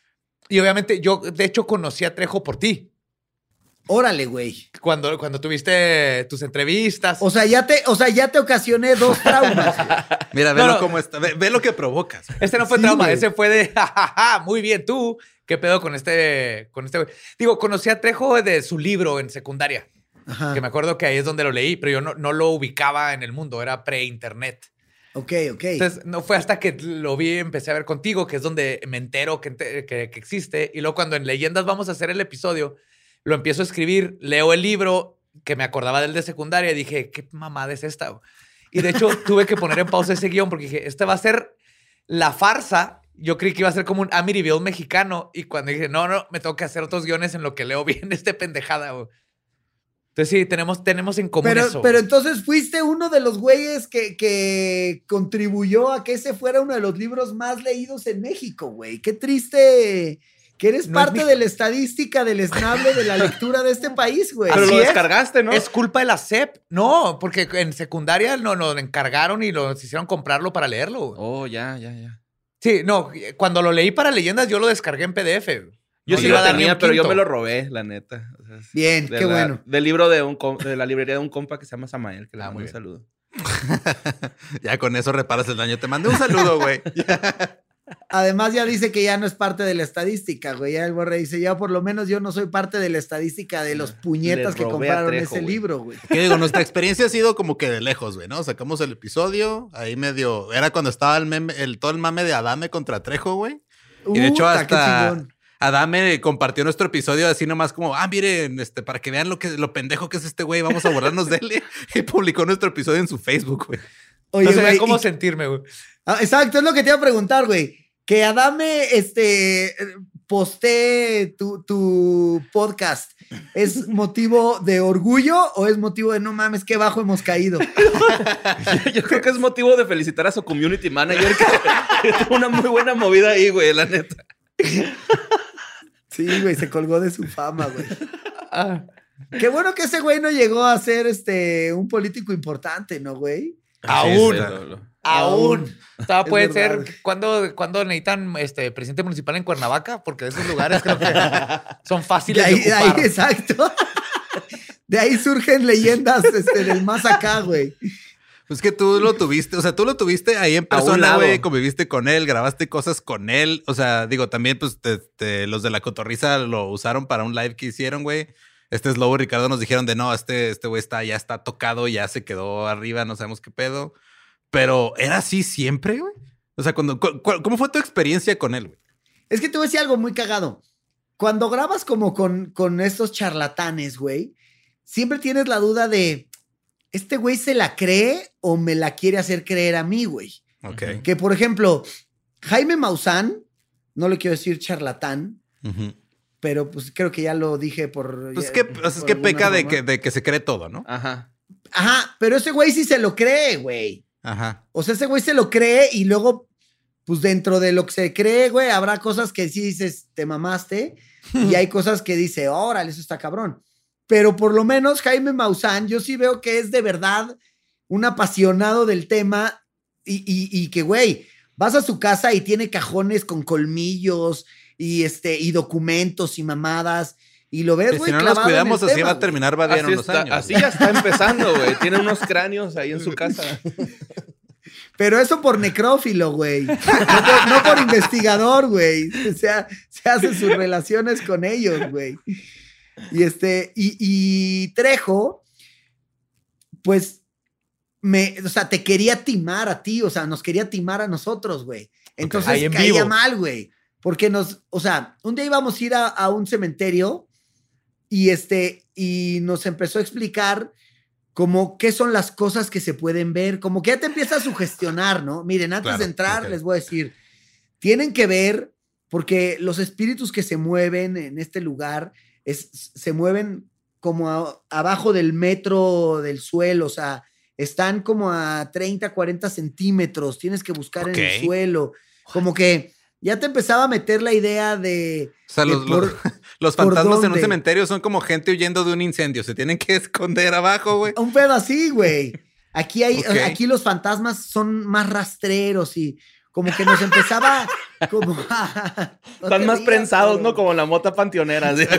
Speaker 1: Y obviamente yo, de hecho, conocí a Trejo por ti.
Speaker 6: Órale, güey.
Speaker 1: Cuando, cuando tuviste tus entrevistas.
Speaker 6: O sea, ya te, o sea, ya te ocasioné dos traumas. güey.
Speaker 5: Mira,
Speaker 1: No,
Speaker 5: velo
Speaker 1: no.
Speaker 5: cómo está. Ve, ve lo que provocas.
Speaker 1: Este no fue
Speaker 6: Sí,
Speaker 1: trauma,
Speaker 6: güey.
Speaker 1: ese fue de jajaja, muy bien tú. ¿Qué pedo con este, con este güey? Digo, conocí a Trejo de su libro en secundaria,
Speaker 6: Ajá.
Speaker 1: que me acuerdo que ahí es donde lo leí, pero yo no, no lo ubicaba en el mundo, era pre-internet.
Speaker 6: Ok, ok.
Speaker 1: Entonces, no fue hasta que lo vi y empecé a ver contigo, que es donde me entero que, ente- que, que existe. Y luego cuando en Leyendas vamos a hacer el episodio, lo empiezo a escribir, leo el libro, que me acordaba del de secundaria, y dije, ¿qué mamada es esta? Y de hecho, tuve que poner en pausa ese guión porque dije, este va a ser la farsa. Yo creí que iba a ser como un Amityville mexicano. Y cuando dije, no, no, me tengo que hacer otros guiones en lo que leo bien este pendejada, güey. Entonces sí, tenemos, tenemos en común
Speaker 6: Pero,
Speaker 1: eso.
Speaker 6: pero
Speaker 1: güey.
Speaker 6: entonces fuiste uno de los güeyes que, que contribuyó a que ese fuera uno de los libros más leídos en México, güey. Qué triste que eres
Speaker 1: No es
Speaker 6: parte
Speaker 1: mi-
Speaker 6: de la estadística del esnable de la lectura de este país, güey.
Speaker 4: Pero
Speaker 1: Así
Speaker 4: lo
Speaker 1: es.
Speaker 4: descargaste, ¿no?
Speaker 1: ¿Es culpa de la S E P? No, porque en secundaria no, nos encargaron y nos hicieron comprarlo para leerlo. güey.
Speaker 4: Oh, ya, ya, ya.
Speaker 1: Sí, no, cuando lo leí para leyendas yo lo descargué en P D F. güey.
Speaker 4: Yo
Speaker 1: No
Speaker 4: sí
Speaker 1: le iba
Speaker 4: lo
Speaker 1: a dar ni
Speaker 4: tenía,
Speaker 1: un
Speaker 4: pero yo
Speaker 1: quinto.
Speaker 4: me lo robé, la neta. O sea, es
Speaker 6: Bien,
Speaker 4: de
Speaker 6: qué
Speaker 4: la-
Speaker 6: bueno.
Speaker 4: Del libro de, un com- de la librería de un compa que se llama Samael, que le
Speaker 1: Ah,
Speaker 4: mando
Speaker 1: muy
Speaker 4: un
Speaker 1: bien.
Speaker 4: saludo.
Speaker 5: Ya con eso reparas el daño. Te mandé un saludo, güey.
Speaker 6: Además ya dice que ya no es parte de la estadística, güey. Ya el Borre dice, ya por lo menos yo no soy parte de la estadística de los puñetas
Speaker 4: Le
Speaker 6: que
Speaker 4: robé a
Speaker 6: compraron
Speaker 4: Trejo,
Speaker 6: ese
Speaker 4: güey.
Speaker 6: libro, güey.
Speaker 5: Que digo, nuestra experiencia ha sido como que de lejos, güey, ¿no? Sacamos el episodio, ahí medio... Era cuando estaba el meme, el, todo el mame de Adame contra Trejo, güey. Y de hecho
Speaker 6: Puta, qué
Speaker 5: hasta
Speaker 6: chingón.
Speaker 5: Adame compartió nuestro episodio así nomás como, ah, miren, este, para que vean lo que lo pendejo que es este güey, vamos a borrarnos de él. Y publicó nuestro episodio en su Facebook, güey.
Speaker 6: Oye,
Speaker 1: no sabía
Speaker 6: güey,
Speaker 1: cómo
Speaker 6: y-
Speaker 1: sentirme, güey.
Speaker 6: Ah, exacto, es lo que te iba a preguntar, güey. Que Adame, este, postee tu, tu podcast. ¿Es motivo de orgullo o es motivo de no mames, qué bajo hemos caído?
Speaker 4: Yo creo que es motivo de felicitar a su community manager que, que tuvo una muy buena movida ahí, güey, la neta.
Speaker 6: Sí, güey, se colgó de su fama, güey.
Speaker 1: Ah,
Speaker 6: Qué bueno que ese güey no llegó a ser este, un político importante, ¿no, güey?
Speaker 1: aún,
Speaker 4: Sí, lo- lo-
Speaker 1: aún. Todavía
Speaker 6: Es
Speaker 1: puede
Speaker 6: verdad.
Speaker 1: ser cuando, cuando necesitan este presidente municipal en Cuernavaca, porque de esos lugares creo que son
Speaker 6: De
Speaker 1: fáciles de,
Speaker 6: ahí, de ahí,
Speaker 1: ocupar.
Speaker 6: exacto. De ahí surgen leyendas este, del más acá, güey.
Speaker 5: Pues que tú lo tuviste, o sea, tú lo tuviste ahí en
Speaker 4: A un
Speaker 5: persona,
Speaker 4: lado.
Speaker 5: güey, conviviste con él, grabaste cosas con él. O sea, digo, también, pues, te- te- los de la cotorriza lo usaron para un live que hicieron, güey. este Slobo y Ricardo nos dijeron de no, este este güey está, ya está tocado, ya se quedó arriba, no sabemos qué pedo. Pero ¿era así siempre, güey? O sea, cuando, cu- cu- ¿cómo fue tu experiencia con él, güey?
Speaker 6: Es que te voy a decir algo muy cagado. Cuando grabas como con, con estos charlatanes, güey, siempre tienes la duda de, ¿este güey se la cree o me la quiere hacer creer a mí, güey?
Speaker 5: Ok.
Speaker 6: Que, por ejemplo, Jaime Maussan, no le quiero decir charlatán,
Speaker 5: Ujú.
Speaker 6: pero pues creo que ya lo dije por...
Speaker 5: Pues
Speaker 6: ya-
Speaker 5: que, pues es
Speaker 6: por
Speaker 5: que
Speaker 6: alguna
Speaker 5: peca de
Speaker 6: forma.
Speaker 5: que, de que se cree todo, ¿no?
Speaker 4: Ajá.
Speaker 6: Ajá, pero ese güey sí se lo cree, güey.
Speaker 5: Ajá.
Speaker 6: O sea, ese güey se lo cree y luego, pues dentro de lo que se cree, güey, habrá cosas que sí dices, te mamaste, y hay cosas que dice, órale, eso está cabrón. Pero por lo menos Jaime Maussan, yo sí veo que es de verdad un apasionado del tema y, y, y que, güey, vas a su casa y tiene cajones con colmillos y, este, y documentos y mamadas. Y lo ves,
Speaker 5: Que
Speaker 6: güey,
Speaker 5: si no nos
Speaker 6: clavado en
Speaker 5: cuidamos,
Speaker 6: el
Speaker 5: así
Speaker 6: tema,
Speaker 5: va a
Speaker 6: güey.
Speaker 5: terminar Badia en
Speaker 4: Así,
Speaker 5: unos
Speaker 4: está-
Speaker 5: años.
Speaker 4: así
Speaker 5: güey.
Speaker 4: ya está empezando, güey. Tiene unos cráneos ahí en su casa.
Speaker 6: Pero eso por necrófilo, güey. No por, no por investigador, güey. O sea, se hace sus relaciones con ellos, güey. Y este, y, y Trejo, pues, me, o sea, te quería timar a ti, o sea, nos quería timar a nosotros, güey. Entonces
Speaker 1: Ahí en
Speaker 6: caía
Speaker 1: vivo.
Speaker 6: mal, güey. Porque nos, o sea, un día íbamos a ir a, a un cementerio y este, y nos empezó a explicar como qué son las cosas que se pueden ver, como que ya te empieza a sugestionar, ¿no? Miren, antes
Speaker 5: Claro,
Speaker 6: de entrar,
Speaker 5: ok.
Speaker 6: les voy a decir, tienen que ver, porque los espíritus que se mueven en este lugar es, se mueven como a- abajo del metro del suelo, o sea, están como a treinta, cuarenta centímetros, tienes que buscar en
Speaker 5: Ok.
Speaker 6: el suelo, como que ya te empezaba a meter la idea de...
Speaker 5: O sea,
Speaker 6: de
Speaker 5: los,
Speaker 6: por-
Speaker 5: los, los
Speaker 6: ¿por
Speaker 5: fantasmas en un
Speaker 6: dónde?
Speaker 5: cementerio son como gente huyendo de un incendio. Se tienen que esconder abajo, güey.
Speaker 6: Un pedo así, güey. Aquí hay,
Speaker 5: Ok.
Speaker 6: aquí los fantasmas son más rastreros y como que nos empezaba como a- no
Speaker 4: Están
Speaker 6: te
Speaker 4: más
Speaker 6: rías,
Speaker 4: prensados,
Speaker 6: cabrón.
Speaker 4: ¿no? Como la mota panteonera. ¿sí?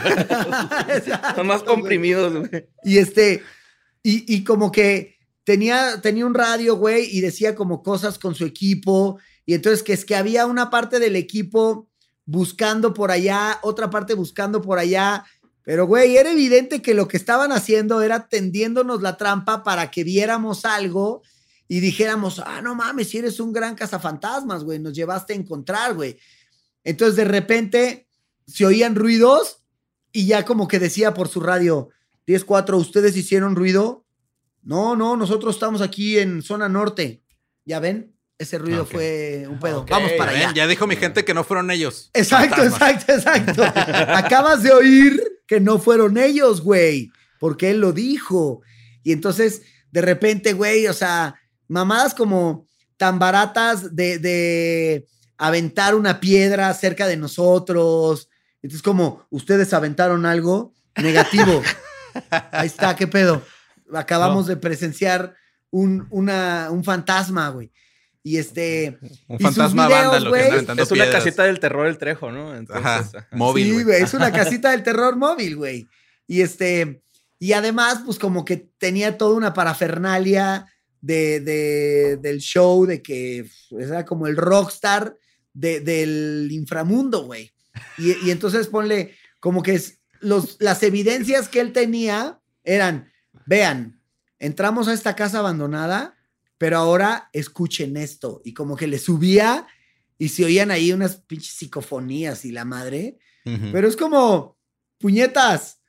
Speaker 6: Exacto,
Speaker 4: Son más
Speaker 6: güey.
Speaker 4: comprimidos, güey.
Speaker 6: Y este, y, y como que tenía, tenía un radio, güey, y decía como cosas con su equipo. Y entonces que es que había una parte del equipo buscando por allá, otra parte buscando por allá. Pero, güey, era evidente que lo que estaban haciendo era tendiéndonos la trampa para que viéramos algo y dijéramos, ah, no mames, si eres un gran cazafantasmas, güey, nos llevaste a encontrar, güey. Entonces, de repente, se oían ruidos y ya como que decía por su radio, diez cuatro, ¿ustedes hicieron ruido? No, no, nosotros estamos aquí en zona norte. ¿Ya ven? Ese ruido
Speaker 5: Ok.
Speaker 6: fue un pedo.
Speaker 1: Ok.
Speaker 6: Vamos para
Speaker 5: Ven,
Speaker 6: allá.
Speaker 5: ya dijo mi gente que no fueron ellos.
Speaker 6: Exacto,
Speaker 5: Fantasmas.
Speaker 6: exacto, exacto. Acabas de oír que no fueron ellos, güey, porque él lo dijo. Y entonces, de repente, güey, o sea, mamadas como tan baratas de, de aventar una piedra cerca de nosotros. Entonces, como, ¿ustedes aventaron algo? Negativo. Ahí está, ¿qué pedo? Acabamos de presenciar un, una, un fantasma, güey. Y este...
Speaker 5: Un
Speaker 6: y sus
Speaker 5: fantasma
Speaker 6: videos,
Speaker 5: vándalo que
Speaker 6: güey,
Speaker 5: anda aventando
Speaker 4: Es una
Speaker 5: piedras.
Speaker 4: casita del terror el Trejo, ¿no? Entonces,
Speaker 5: Ajá.
Speaker 4: ajá.
Speaker 5: Móvil,
Speaker 6: Sí,
Speaker 5: güey.
Speaker 6: güey, es una casita del terror móvil, güey. Y este, y además, pues como que tenía toda una parafernalia de, de- del show, de que era como el rockstar de- del inframundo, güey. Y, y entonces ponle como que es, los, las evidencias que él tenía eran, vean, entramos a esta casa abandonada, pero ahora escuchen esto. Y como que le subía y se oían ahí unas pinches psicofonías y la madre.
Speaker 5: Ujú.
Speaker 6: Pero es como, puñetas,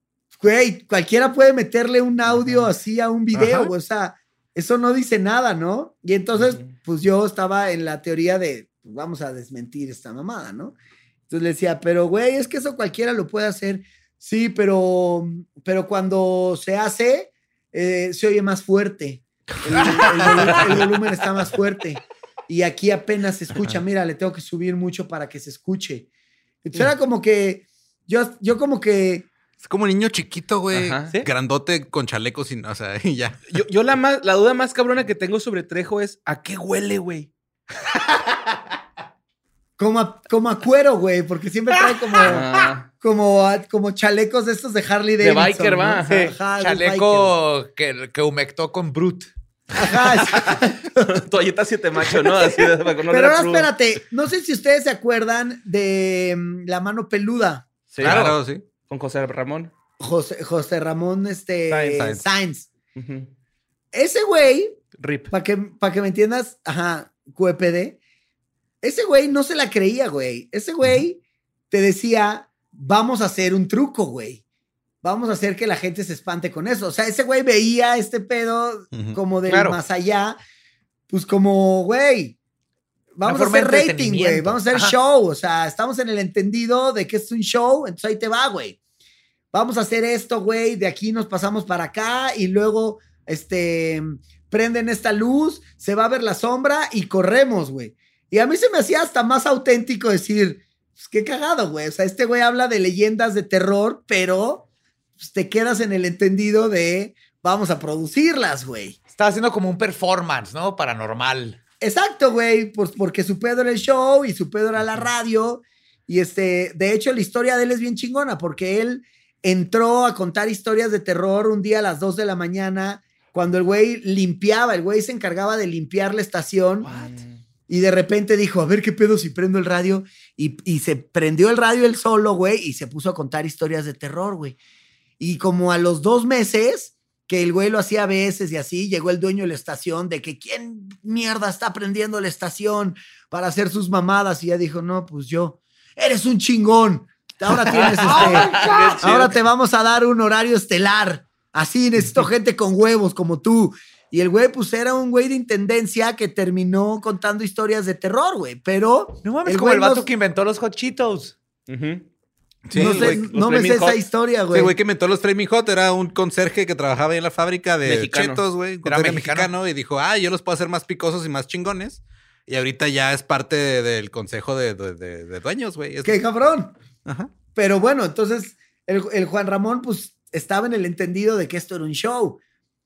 Speaker 6: güey, cualquiera puede meterle un audio así a un video,
Speaker 5: Ajá.
Speaker 6: o sea, eso no dice nada, ¿no? Y entonces,
Speaker 4: Ujú.
Speaker 6: pues yo estaba en la teoría de, pues, vamos a desmentir esta mamada, ¿no? Entonces le decía, pero güey, es que eso cualquiera lo puede hacer. Sí, pero, pero cuando se hace, eh, se oye más fuerte. El, el volu- el volumen está más fuerte. Y aquí apenas se escucha. Mira, le tengo que subir mucho para que se escuche. Entonces era como que, yo, yo como que,
Speaker 5: Es como un niño chiquito, güey.
Speaker 4: Ajá. ¿Sí?
Speaker 5: Grandote con chalecos y, o sea, y ya.
Speaker 4: Yo, yo la, más, la duda más cabrona que tengo sobre Trejo es, ¿a qué huele, güey?
Speaker 6: como a, como a cuero, güey, porque siempre trae como,
Speaker 4: Ah,
Speaker 6: como, a- como chalecos de estos de Harley
Speaker 4: De
Speaker 6: Davidson.
Speaker 4: biker,
Speaker 6: ¿no?
Speaker 4: va, ajá.
Speaker 6: Ajá, de
Speaker 1: Chaleco que, que humectó con Brut.
Speaker 6: biker. Ajá, sí.
Speaker 4: toalleta siete macho, ¿no? Así de, para que no
Speaker 6: Pero
Speaker 4: le
Speaker 6: ahora
Speaker 4: crudo.
Speaker 6: espérate, no sé si ustedes se acuerdan de mm, La Mano Peluda.
Speaker 4: Sí,
Speaker 5: Claro, sí.
Speaker 4: Con José Ramón.
Speaker 6: José, José Ramón este,
Speaker 4: Sáenz.
Speaker 6: Sáenz.
Speaker 4: Ujú.
Speaker 6: Ese güey,
Speaker 4: Rip.
Speaker 6: para que, pa' que me entiendas, ajá, Q E P D, ese güey no se la creía, güey. Ese güey te decía, vamos a hacer un truco, güey. Vamos a hacer que la gente se espante con eso. O sea, ese güey veía este pedo
Speaker 5: Ujú.
Speaker 6: como del
Speaker 1: Claro.
Speaker 6: más allá, pues como, güey, vamos
Speaker 1: Una
Speaker 6: a
Speaker 1: forma
Speaker 6: hacer
Speaker 1: de
Speaker 6: rating, güey.
Speaker 1: entretenimiento.
Speaker 6: Vamos a hacer
Speaker 1: Ajá.
Speaker 6: show. O sea, estamos en el entendido de que es un show, entonces ahí te va, güey. Vamos a hacer esto, güey. De aquí nos pasamos para acá y luego, este, prenden esta luz, se va a ver la sombra y corremos, güey. Y a mí se me hacía hasta más auténtico decir, pues qué cagado, güey. O sea, este güey habla de leyendas de terror, pero pues, te quedas en el entendido de vamos a producirlas, güey.
Speaker 1: Estaba haciendo como un performance, ¿no? Paranormal.
Speaker 6: Exacto, güey, pues porque su pedo era el show y su pedo era la radio. Y este, de hecho, la historia de él es bien chingona porque él entró a contar historias de terror un día a las dos de la mañana cuando el güey limpiaba, el güey se encargaba de limpiar la estación. Y de repente dijo, a ver qué pedo si prendo el radio. Y, y se prendió el radio él solo, güey, y se puso a contar historias de terror, güey. Y como a los dos meses, que el güey lo hacía a veces y así, llegó el dueño de la estación de que quién mierda está prendiendo la estación para hacer sus mamadas. Y ya dijo, no, pues yo, eres un chingón. Ahora tienes este, ahora te vamos a dar un horario estelar. Así necesito gente con huevos como tú. Y el güey, pues, era un güey de intendencia que terminó contando historias de terror, güey. Pero...
Speaker 1: No mames,
Speaker 6: el
Speaker 1: como
Speaker 6: güey
Speaker 1: el vato
Speaker 6: nos-
Speaker 1: que inventó los Hot Cheetos.
Speaker 4: Ujú.
Speaker 5: Sí,
Speaker 6: no
Speaker 5: el
Speaker 6: sé,
Speaker 5: güey-
Speaker 6: no me sé
Speaker 4: Flaming
Speaker 6: esa
Speaker 4: Hot.
Speaker 6: historia,
Speaker 5: Sí,
Speaker 6: güey.
Speaker 5: güey que inventó los Flaming Hot era un conserje que trabajaba ahí en la fábrica de
Speaker 4: Mexicano.
Speaker 5: chetos, güey.
Speaker 1: Era
Speaker 5: Conserje
Speaker 1: mexicano.
Speaker 5: mexicano. Y dijo, ah, yo los puedo hacer más picosos y más chingones. Y ahorita ya es parte de- del consejo de, de- de- de dueños, güey. Es-
Speaker 6: ¡Qué cabrón!
Speaker 5: Ajá.
Speaker 6: Pero bueno, entonces el, el Juan Ramón, pues, estaba en el entendido de que esto era un show.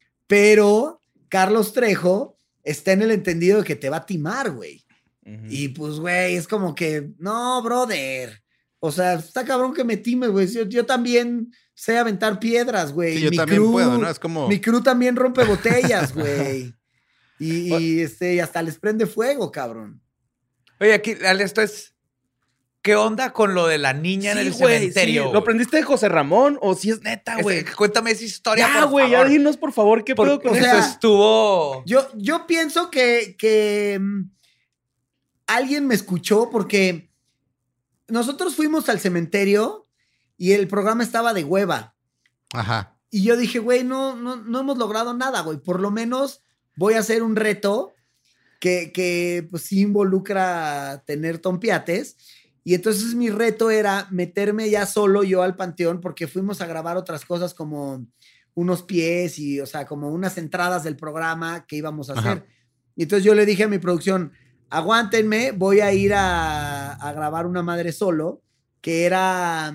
Speaker 6: Pero Carlos Trejo está en el entendido de que te va a timar, güey.
Speaker 4: Ujú.
Speaker 6: Y pues, güey, es como que, no, brother. O sea, está cabrón que me times, güey. Yo, yo también sé aventar piedras, güey.
Speaker 5: Sí, yo
Speaker 6: Mi
Speaker 5: también
Speaker 6: crew-
Speaker 5: puedo, ¿no? Es como...
Speaker 6: Mi crew también rompe botellas, güey. Y, y, este, y hasta les prende fuego, cabrón.
Speaker 1: Oye, aquí, Ale, esto es... ¿Qué onda con lo de la niña en
Speaker 4: Sí,
Speaker 1: el
Speaker 4: güey,
Speaker 1: cementerio?
Speaker 4: sí.
Speaker 1: güey?
Speaker 4: ¿Lo aprendiste de José Ramón o si es neta,
Speaker 1: Es-
Speaker 4: güey?
Speaker 1: Cuéntame esa historia,
Speaker 4: Ya,
Speaker 1: por
Speaker 4: güey, ya
Speaker 1: favor.
Speaker 4: dinos, por favor, ¿qué
Speaker 1: Por-
Speaker 4: pedo con
Speaker 6: o
Speaker 1: eso
Speaker 6: sea,
Speaker 4: eso?
Speaker 1: estuvo...
Speaker 6: Yo, yo pienso que, que mm, alguien me escuchó porque nosotros fuimos al cementerio y el programa estaba de hueva.
Speaker 5: Ajá.
Speaker 6: Y yo dije, güey, no, no, no hemos logrado nada, güey. Por lo menos voy a hacer un reto que, que pues sí involucra tener tompiates. Y entonces mi reto era meterme ya solo yo al panteón porque fuimos a grabar otras cosas como unos pies y, o sea, como unas entradas del programa que íbamos a hacer.
Speaker 5: Ajá.
Speaker 6: Y entonces yo le dije a mi producción, aguántenme, voy a ir a, a grabar una madre solo, que era,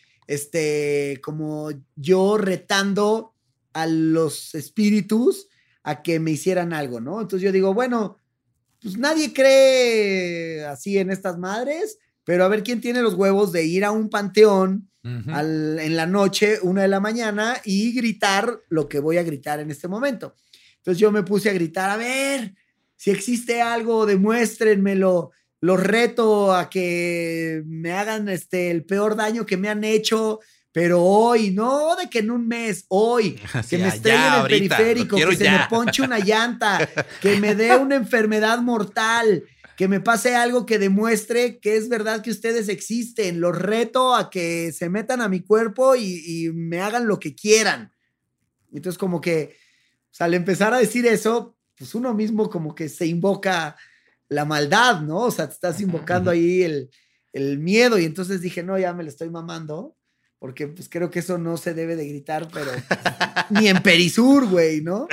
Speaker 6: este, como yo retando a los espíritus a que me hicieran algo, ¿no? Entonces yo digo, bueno, pues nadie cree así en estas madres, pero a ver quién tiene los huevos de ir a un panteón
Speaker 1: Ujú.
Speaker 6: al- en la noche, una de la mañana, y gritar lo que voy a gritar en este momento. Entonces yo me puse a gritar, a ver, si existe algo, demuéstrenmelo, los reto a que me hagan este, el peor daño que me han hecho, pero hoy, no de que en un mes, hoy,
Speaker 5: Sí,
Speaker 6: que me
Speaker 5: ya,
Speaker 6: estrellen
Speaker 5: ya,
Speaker 6: el
Speaker 5: ahorita,
Speaker 6: periférico,
Speaker 5: lo quiero
Speaker 6: que se
Speaker 5: ya.
Speaker 6: me ponche una llanta, que me dé una enfermedad mortal, que me pase algo que demuestre que es verdad que ustedes existen. Los reto a que se metan a mi cuerpo y, y me hagan lo que quieran. Entonces, como que, o sea, al empezar a decir eso, pues uno mismo como que se invoca la maldad, ¿no? O sea, te estás invocando ahí el, el miedo. Y entonces dije, no, ya me lo estoy mamando, porque pues creo que eso no se debe de gritar, pero ni en Perisur, güey, ¿no?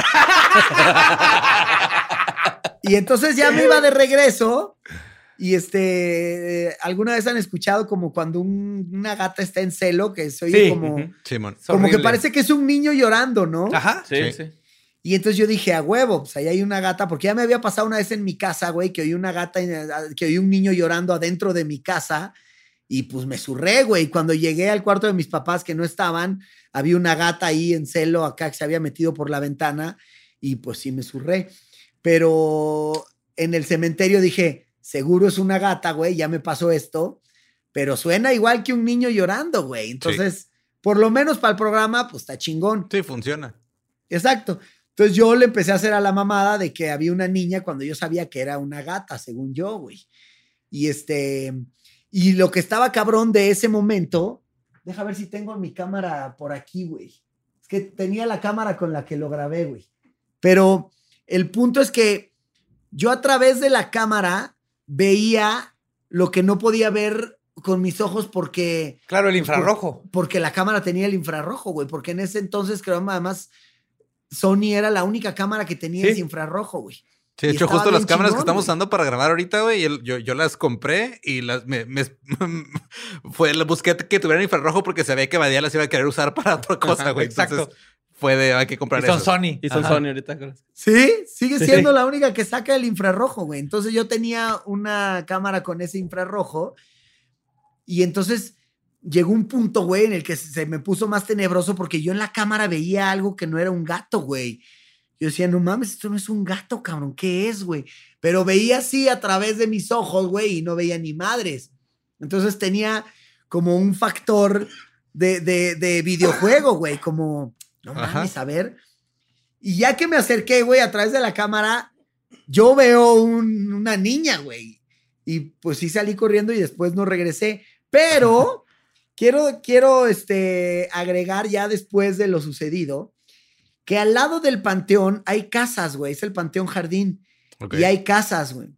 Speaker 6: Y entonces ya me iba de regreso y este, eh, ¿alguna vez han escuchado como cuando un- una gata está en celo, que se oye
Speaker 1: Sí.
Speaker 6: como,
Speaker 4: Ujú.
Speaker 5: Simón.
Speaker 1: Es
Speaker 6: como que
Speaker 1: horrible.
Speaker 6: parece que es un niño llorando, ¿no?
Speaker 1: Ajá.
Speaker 4: Sí,
Speaker 5: Sí.
Speaker 4: sí.
Speaker 6: Y entonces yo dije, a huevo, pues ahí hay una gata, porque ya me había pasado una vez en mi casa, güey, que oí una gata, en- que oí un niño llorando adentro de mi casa y pues me surré, güey. Cuando llegué al cuarto de mis papás que no estaban, había una gata ahí en celo acá que se había metido por la ventana y pues sí me surré. Pero en el cementerio dije, seguro es una gata, güey, ya me pasó esto, pero suena igual que un niño llorando, güey. Entonces, por lo menos para el programa, pues está chingón.
Speaker 5: Sí, funciona.
Speaker 6: Exacto. Entonces yo le empecé a hacer a la mamada de que había una niña cuando yo sabía que era una gata, según yo, güey. Y este, y lo que estaba cabrón de ese momento, deja ver si tengo mi cámara por aquí, güey. Es que tenía la cámara con la que lo grabé, güey. Pero el punto es que yo a través de la cámara veía lo que no podía ver con mis ojos porque...
Speaker 1: Claro, el infrarrojo.
Speaker 6: Por, porque la cámara tenía el infrarrojo, güey. Porque en ese entonces, creo, además, Sony era la única cámara que tenía
Speaker 5: ¿Sí?
Speaker 6: ese infrarrojo, güey.
Speaker 5: Sí, de
Speaker 6: Y
Speaker 5: hecho,
Speaker 6: estaba
Speaker 5: justo las
Speaker 6: bien
Speaker 5: cámaras
Speaker 6: chingón,
Speaker 5: que estamos
Speaker 6: güey.
Speaker 5: usando para grabar ahorita, güey, el- yo, yo las compré y las me, me- fue la busqué que tuvieran infrarrojo porque sabía que Badía las iba a querer usar para otra cosa, güey.
Speaker 1: Exacto.
Speaker 5: Entonces, fue de hay que comprar
Speaker 1: Y son
Speaker 5: eso.
Speaker 1: Sony.
Speaker 4: Y son
Speaker 1: Ajá.
Speaker 4: Sony ahorita.
Speaker 6: Sí, sigue
Speaker 4: Sí.
Speaker 6: siendo la única que saca el infrarrojo, güey. Entonces yo tenía una cámara con ese infrarrojo y entonces llegó un punto, güey, en el que se me puso más tenebroso porque yo en la cámara veía algo que no era un gato, güey. Yo decía, no mames, esto no es un gato, cabrón, ¿qué es, güey? Pero veía así a través de mis ojos, güey, y no veía ni madres. Entonces tenía como un factor de, de, de videojuego, güey, como, no mames,
Speaker 5: Ajá.
Speaker 6: a ver. Y ya que me acerqué, güey, a través de la cámara, yo veo un- una niña, güey. Y pues sí salí corriendo y después no regresé. Pero quiero, quiero este, agregar ya después de lo sucedido que al lado del panteón hay casas, güey. Es el Panteón Jardín.
Speaker 5: Ok.
Speaker 6: Y hay casas, güey.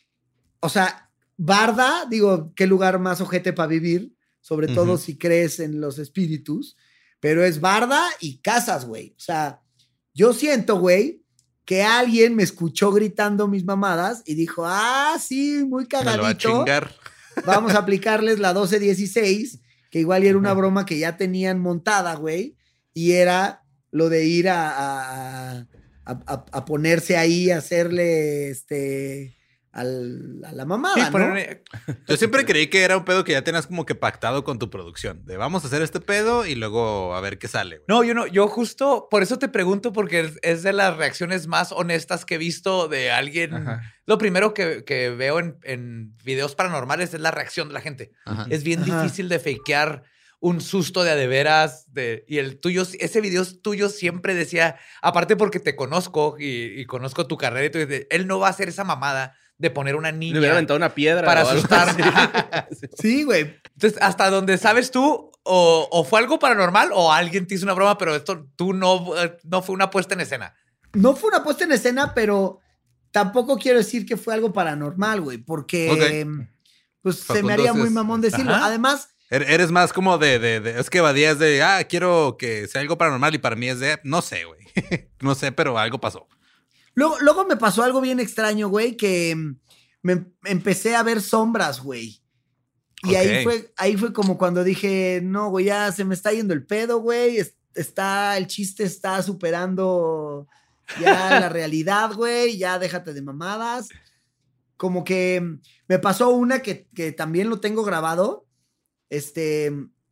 Speaker 6: O sea, Barda, digo, qué lugar más ojete para vivir, sobre todo
Speaker 5: Ujú.
Speaker 6: si crees en los espíritus, pero es Barda y casas, güey. O sea, yo siento, güey, que alguien me escuchó gritando mis mamadas y dijo, ah, sí, muy
Speaker 5: Me lo va a
Speaker 6: cagadito.
Speaker 5: chingar.
Speaker 6: Vamos a aplicarles la doce dieciséis, que igual era una
Speaker 5: Ajá.
Speaker 6: broma que ya tenían montada, güey, y era lo de ir a, a, a, a- a ponerse ahí, a hacerle este al- a la mamada,
Speaker 1: Sí,
Speaker 6: ¿no?
Speaker 1: poner-
Speaker 5: Yo siempre creí que era un pedo que ya tenías como que pactado con tu producción. De vamos a hacer este pedo y luego a ver qué sale, güey.
Speaker 1: No, yo no, yo justo por eso te pregunto, porque es- es de las reacciones más honestas que he visto de alguien.
Speaker 4: Ajá.
Speaker 1: Lo primero que, que veo en, en videos paranormales es la reacción de la gente.
Speaker 5: Ajá.
Speaker 1: Es bien
Speaker 6: Ajá.
Speaker 1: difícil de fakear un susto de a de veras. De, y el tuyo, ese video tuyo siempre decía, aparte porque te conozco y, y conozco tu carrera, y tú dices, él no va a hacer esa mamada de poner una
Speaker 4: Le
Speaker 1: niña
Speaker 4: hubiera aventado una piedra.
Speaker 1: para
Speaker 4: o algo
Speaker 1: asustar.
Speaker 4: así.
Speaker 1: Ajá.
Speaker 6: Sí, güey.
Speaker 1: Entonces, hasta donde sabes tú, o, o fue algo paranormal o alguien te hizo una broma, pero esto tú no, eh, no fue una puesta en escena.
Speaker 6: No fue una puesta en escena, pero tampoco quiero decir que fue algo paranormal, güey, porque
Speaker 5: Ok.
Speaker 6: pues se
Speaker 5: Facundo
Speaker 6: me haría muy
Speaker 5: es-
Speaker 6: mamón decirlo.
Speaker 1: Ajá.
Speaker 6: Además,
Speaker 5: Er- Eres más como de, de, de- es que Badía es de, ah, quiero que sea algo paranormal y para mí es de, no sé, güey. No sé, pero algo pasó.
Speaker 6: luego, luego me pasó algo bien extraño, güey, que mm, me empecé a ver sombras, güey. Y ahí
Speaker 5: Ok.
Speaker 6: fue, ahí fue como cuando dije, no, güey, ya se me está yendo el pedo, güey. es- Está, el chiste está superando ya la realidad, güey. Ya déjate de mamadas. Como que mm, me pasó una que, que también lo tengo grabado. Este,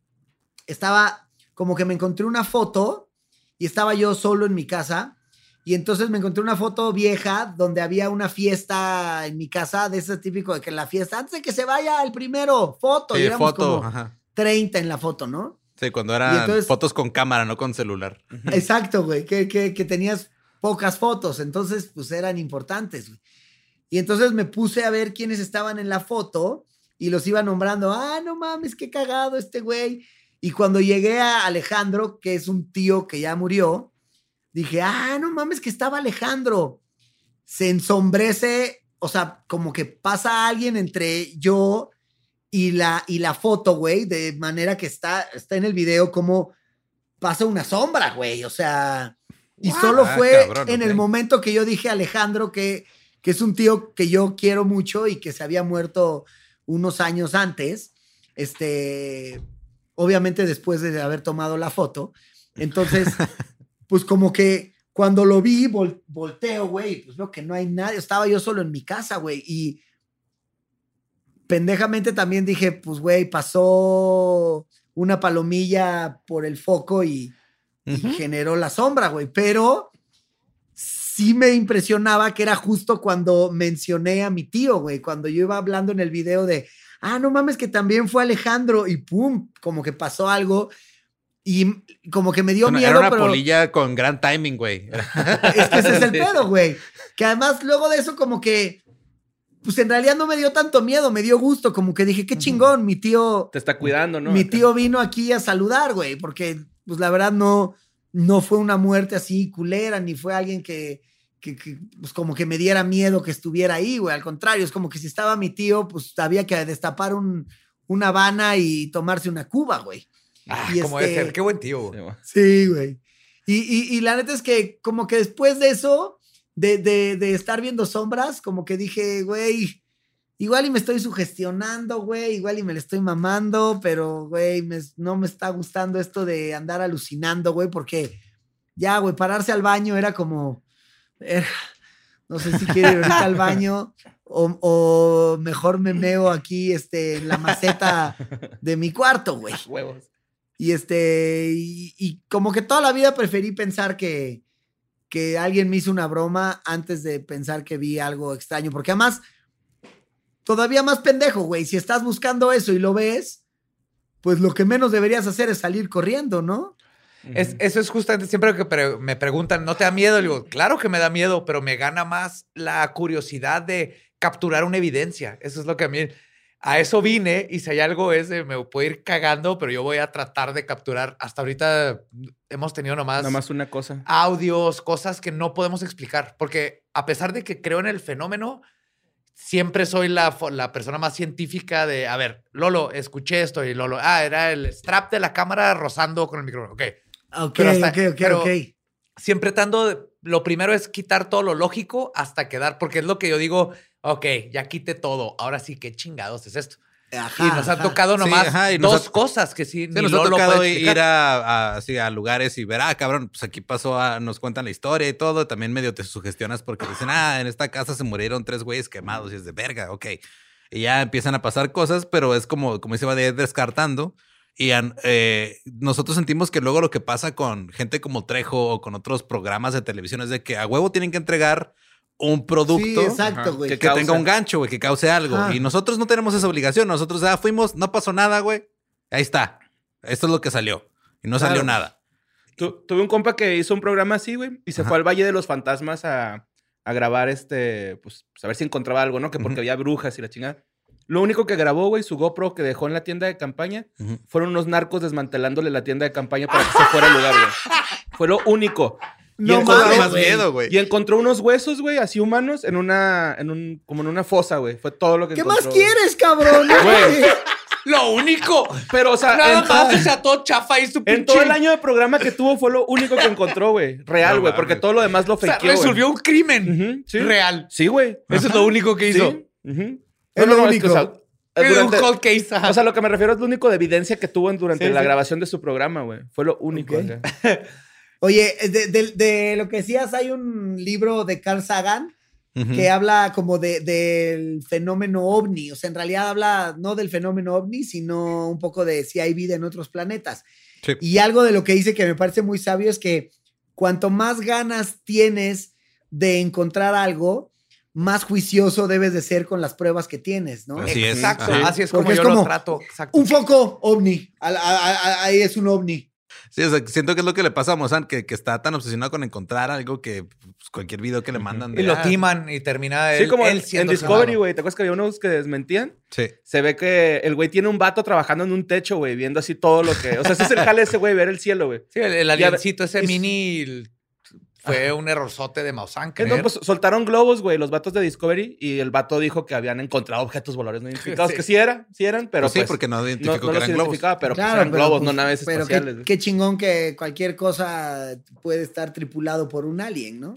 Speaker 6: estaba como que me encontré una foto y estaba yo solo en mi casa. Y entonces me encontré una foto vieja donde había una fiesta en mi casa, de ese típico de que en la fiesta, antes de que se vaya el primero, foto. y
Speaker 5: Sí,
Speaker 6: éramos
Speaker 5: foto.
Speaker 6: como
Speaker 5: Ajá.
Speaker 6: treinta en la foto, ¿no?
Speaker 5: Sí, cuando
Speaker 6: Y
Speaker 5: eran
Speaker 6: entonces-
Speaker 5: fotos con cámara, no con celular.
Speaker 6: Exacto, güey, que, que, que tenías pocas fotos, entonces pues eran importantes, güey. Y entonces me puse a ver quiénes estaban en la foto y los iba nombrando, ah, no mames, qué cagado este güey. Y cuando llegué a Alejandro, que es un tío que ya murió, dije, ah, no mames, que estaba Alejandro. Se ensombrece, o sea, como que pasa alguien entre yo y la, y la foto, güey, de manera que está, está en el video como pasa una sombra, güey, o sea, y
Speaker 5: Wow.
Speaker 6: solo
Speaker 5: Ah,
Speaker 6: fue
Speaker 5: cabrón,
Speaker 6: en
Speaker 5: ok.
Speaker 6: el momento que yo dije a Alejandro que, que es un tío que yo quiero mucho y que se había muerto unos años antes, este, obviamente después de haber tomado la foto, entonces, pues como que cuando lo vi, vol- volteo, güey, pues veo que no hay nadie, estaba yo solo en mi casa, güey, y pendejamente también dije, pues, güey, pasó una palomilla por el foco y, y
Speaker 5: Ujú.
Speaker 6: generó la sombra, güey. Pero sí me impresionaba que era justo cuando mencioné a mi tío, güey, cuando yo iba hablando en el video de, ah, no mames, que también fue Alejandro y pum, como que pasó algo. Y como que me dio
Speaker 5: Bueno,
Speaker 6: miedo,
Speaker 5: era una
Speaker 6: pero...
Speaker 5: polilla con gran timing, güey.
Speaker 6: Es que ese es el pedo, güey. Que además luego de eso como que... Pues en realidad no me dio tanto miedo, me dio gusto. Como que dije, qué chingón, mi tío...
Speaker 4: Te está cuidando, ¿no?
Speaker 6: Mi
Speaker 4: Acá.
Speaker 6: tío vino aquí a saludar, güey. Porque, pues la verdad no, no fue una muerte así culera, ni fue alguien que... Que, que, pues como que me diera miedo que estuviera ahí, güey. Al contrario, es como que si estaba mi tío, pues había que destapar un, una Habana y tomarse una cuba, güey.
Speaker 1: Ah,
Speaker 6: Y
Speaker 1: como
Speaker 6: este-
Speaker 1: debe ser. Qué buen tío.
Speaker 4: Sí, güey.
Speaker 6: Sí, güey. Y, y, y la neta es que como que después de eso, de, de, de estar viendo sombras, como que dije, güey, igual y me estoy sugestionando, güey, igual y me le estoy mamando, pero, güey, me- no me está gustando esto de andar alucinando, güey, porque ya, güey, pararse al baño era como... Era- no sé si quiero ir ahorita al baño o, o mejor me meo aquí este, en la maceta de mi cuarto, güey.
Speaker 4: Huevos.
Speaker 6: Y este, y, y como que toda la vida preferí pensar que, que alguien me hizo una broma antes de pensar que vi algo extraño. Porque además, todavía más pendejo, güey. Si estás buscando eso y lo ves, pues lo que menos deberías hacer es salir corriendo, ¿no?
Speaker 1: Es, eso es justamente siempre que pre- me preguntan, ¿no te da miedo? Le digo, claro que me da miedo, pero me gana más la curiosidad de capturar una evidencia. Eso es lo que a mí, a eso vine y si hay algo es, de, me puedo ir cagando, pero yo voy a tratar de capturar. Hasta ahorita hemos tenido nomás,
Speaker 4: Nada más una cosa.
Speaker 1: audios, cosas que no podemos explicar, porque a pesar de que creo en el fenómeno, siempre soy la, fo- la persona más científica de, a ver, Lolo, escuché esto y Lolo, ah, era el strap de la cámara rozando con el micrófono. Ok.
Speaker 6: Ok,
Speaker 1: Pero hasta-
Speaker 6: ok, ok,
Speaker 1: pero-
Speaker 6: ok.
Speaker 1: Siempre tratando, de- lo primero es quitar todo lo lógico hasta quedar, porque es lo que yo digo, ok, ya quité todo, ahora sí, qué chingados es esto.
Speaker 6: Ajá,
Speaker 1: y nos ha
Speaker 6: ajá.
Speaker 1: tocado
Speaker 5: Sí,
Speaker 1: nomás
Speaker 5: ajá, y nos
Speaker 1: dos
Speaker 5: ha-
Speaker 1: cosas que sí,
Speaker 5: Sí,
Speaker 1: ni
Speaker 5: nos ha
Speaker 1: Lolo
Speaker 5: tocado
Speaker 1: puede
Speaker 5: ir
Speaker 1: explicar.
Speaker 5: a, a- así a lugares y ver, ah, cabrón, pues aquí pasó, a- nos cuentan la historia y todo. También medio te sugestionas porque dicen, ah, en esta casa se murieron tres güeyes quemados y es de verga, ok. Y ya empiezan a pasar cosas, pero es como, como se va de descartando. Y an- eh, nosotros sentimos que luego lo que pasa con gente como Trejo o con otros programas de televisión es de que a huevo tienen que entregar un producto
Speaker 6: Sí, exacto,
Speaker 4: Ajá,
Speaker 6: güey.
Speaker 4: que
Speaker 5: que
Speaker 4: cause.
Speaker 5: tenga un gancho, güey, que cause algo.
Speaker 6: Ajá.
Speaker 5: Y nosotros no tenemos esa obligación. Nosotros ya fuimos, no pasó nada, güey. Ahí está. Esto es lo que salió. Y no salió
Speaker 6: Claro.
Speaker 5: nada.
Speaker 4: Tu- tuve un compa que hizo un programa así, güey, y se
Speaker 5: Ajá.
Speaker 4: fue al Valle de los Fantasmas a, a grabar este, pues, pues, a ver si encontraba algo, ¿no? Que porque
Speaker 5: Ujú.
Speaker 4: había brujas y la chingada. Lo único que grabó, güey, su GoPro que dejó en la tienda de campaña,
Speaker 5: Ujú.
Speaker 4: fueron unos narcos desmantelándole la tienda de campaña para que se fuera al lugar, güey. Fue lo único. Y
Speaker 6: No
Speaker 4: encontró-
Speaker 6: mames,
Speaker 5: más
Speaker 6: güey.
Speaker 5: miedo, güey.
Speaker 4: Y encontró unos huesos, güey, así humanos, en una, en un, como en una fosa, güey. Fue todo lo que
Speaker 6: ¿Qué
Speaker 4: encontró.
Speaker 6: más
Speaker 4: güey.
Speaker 6: quieres, cabrón? No,
Speaker 4: Güey.
Speaker 6: güey.
Speaker 1: Lo único.
Speaker 4: Pero, o sea,
Speaker 1: Nada
Speaker 4: en,
Speaker 1: más, o sea, todo chafa y su
Speaker 4: en
Speaker 1: pinche...
Speaker 4: todo el año de programa que tuvo fue lo único que encontró, güey. Real,
Speaker 5: No
Speaker 4: güey, porque
Speaker 5: mames.
Speaker 4: todo lo demás lo
Speaker 1: O sea,
Speaker 4: fakeó, güey.
Speaker 1: resolvió un crimen
Speaker 4: Ujú, sí.
Speaker 1: real.
Speaker 4: Sí, güey.
Speaker 1: Eso es lo único que hizo.
Speaker 4: Sí. Ujú.
Speaker 6: Es lo único.
Speaker 4: o sea,
Speaker 1: Es
Speaker 4: durante-
Speaker 1: un cold case. ajá.
Speaker 4: o sea, lo que me refiero es lo único de evidencia que tuvo en- durante
Speaker 1: Sí,
Speaker 4: la
Speaker 1: sí.
Speaker 4: grabación de su programa, güey. Fue lo único.
Speaker 6: Ok.
Speaker 4: acá.
Speaker 6: Oye, de, de- de lo que decías, hay un libro de Carl Sagan
Speaker 5: Ujú.
Speaker 6: que habla como de, del fenómeno ovni. O sea, en realidad habla no del fenómeno ovni, sino un poco de si hay vida en otros planetas.
Speaker 5: Sí.
Speaker 6: Y algo de lo que dice que me parece muy sabio es que cuanto más ganas tienes de encontrar algo, más juicioso debes de ser con las pruebas que tienes, ¿no?
Speaker 5: Así es.
Speaker 1: Exacto.
Speaker 5: Ajá.
Speaker 1: Así es
Speaker 6: Porque
Speaker 1: como
Speaker 6: es
Speaker 1: yo
Speaker 6: como
Speaker 1: lo trato. Exacto.
Speaker 6: Un foco ovni. A- a- a- Ahí es un ovni.
Speaker 5: Sí, o sea, siento que es lo que le pasa a Mozart, que, que está tan obsesionado con encontrar algo que pues, cualquier video que le mandan. de,
Speaker 1: Y lo
Speaker 5: ah,
Speaker 1: timan y termina
Speaker 4: Sí,
Speaker 1: él,
Speaker 4: como
Speaker 1: él
Speaker 4: en, en
Speaker 1: siendo
Speaker 4: Discovery,
Speaker 1: timado.
Speaker 4: güey. ¿Te acuerdas que había unos que desmentían?
Speaker 5: Sí.
Speaker 4: Se ve que el güey tiene un vato trabajando en un techo, güey, viendo así todo lo que... O sea, ese es el jale de ese güey, ver el cielo, güey.
Speaker 1: Sí, el, el
Speaker 4: Ya-
Speaker 1: aliencito ese
Speaker 4: es-
Speaker 1: mini fue un errorzote de Maussan.
Speaker 4: No, pues soltaron globos, güey, los vatos de Discovery, y el vato dijo que habían encontrado objetos voladores no identificados,
Speaker 1: Sí.
Speaker 4: que sí eran, sí eran, pero
Speaker 5: Pues sí,
Speaker 4: pues,
Speaker 5: porque no
Speaker 4: no,
Speaker 5: identificó
Speaker 4: no
Speaker 5: que
Speaker 4: los
Speaker 5: eran globos.
Speaker 4: identificaba, pero pues,
Speaker 6: Claro,
Speaker 4: eran
Speaker 6: pero,
Speaker 4: globos,
Speaker 6: pues,
Speaker 4: no naves
Speaker 6: pero qué,
Speaker 4: espaciales. güey.
Speaker 6: qué chingón que cualquier cosa puede estar tripulado por un alien, ¿no?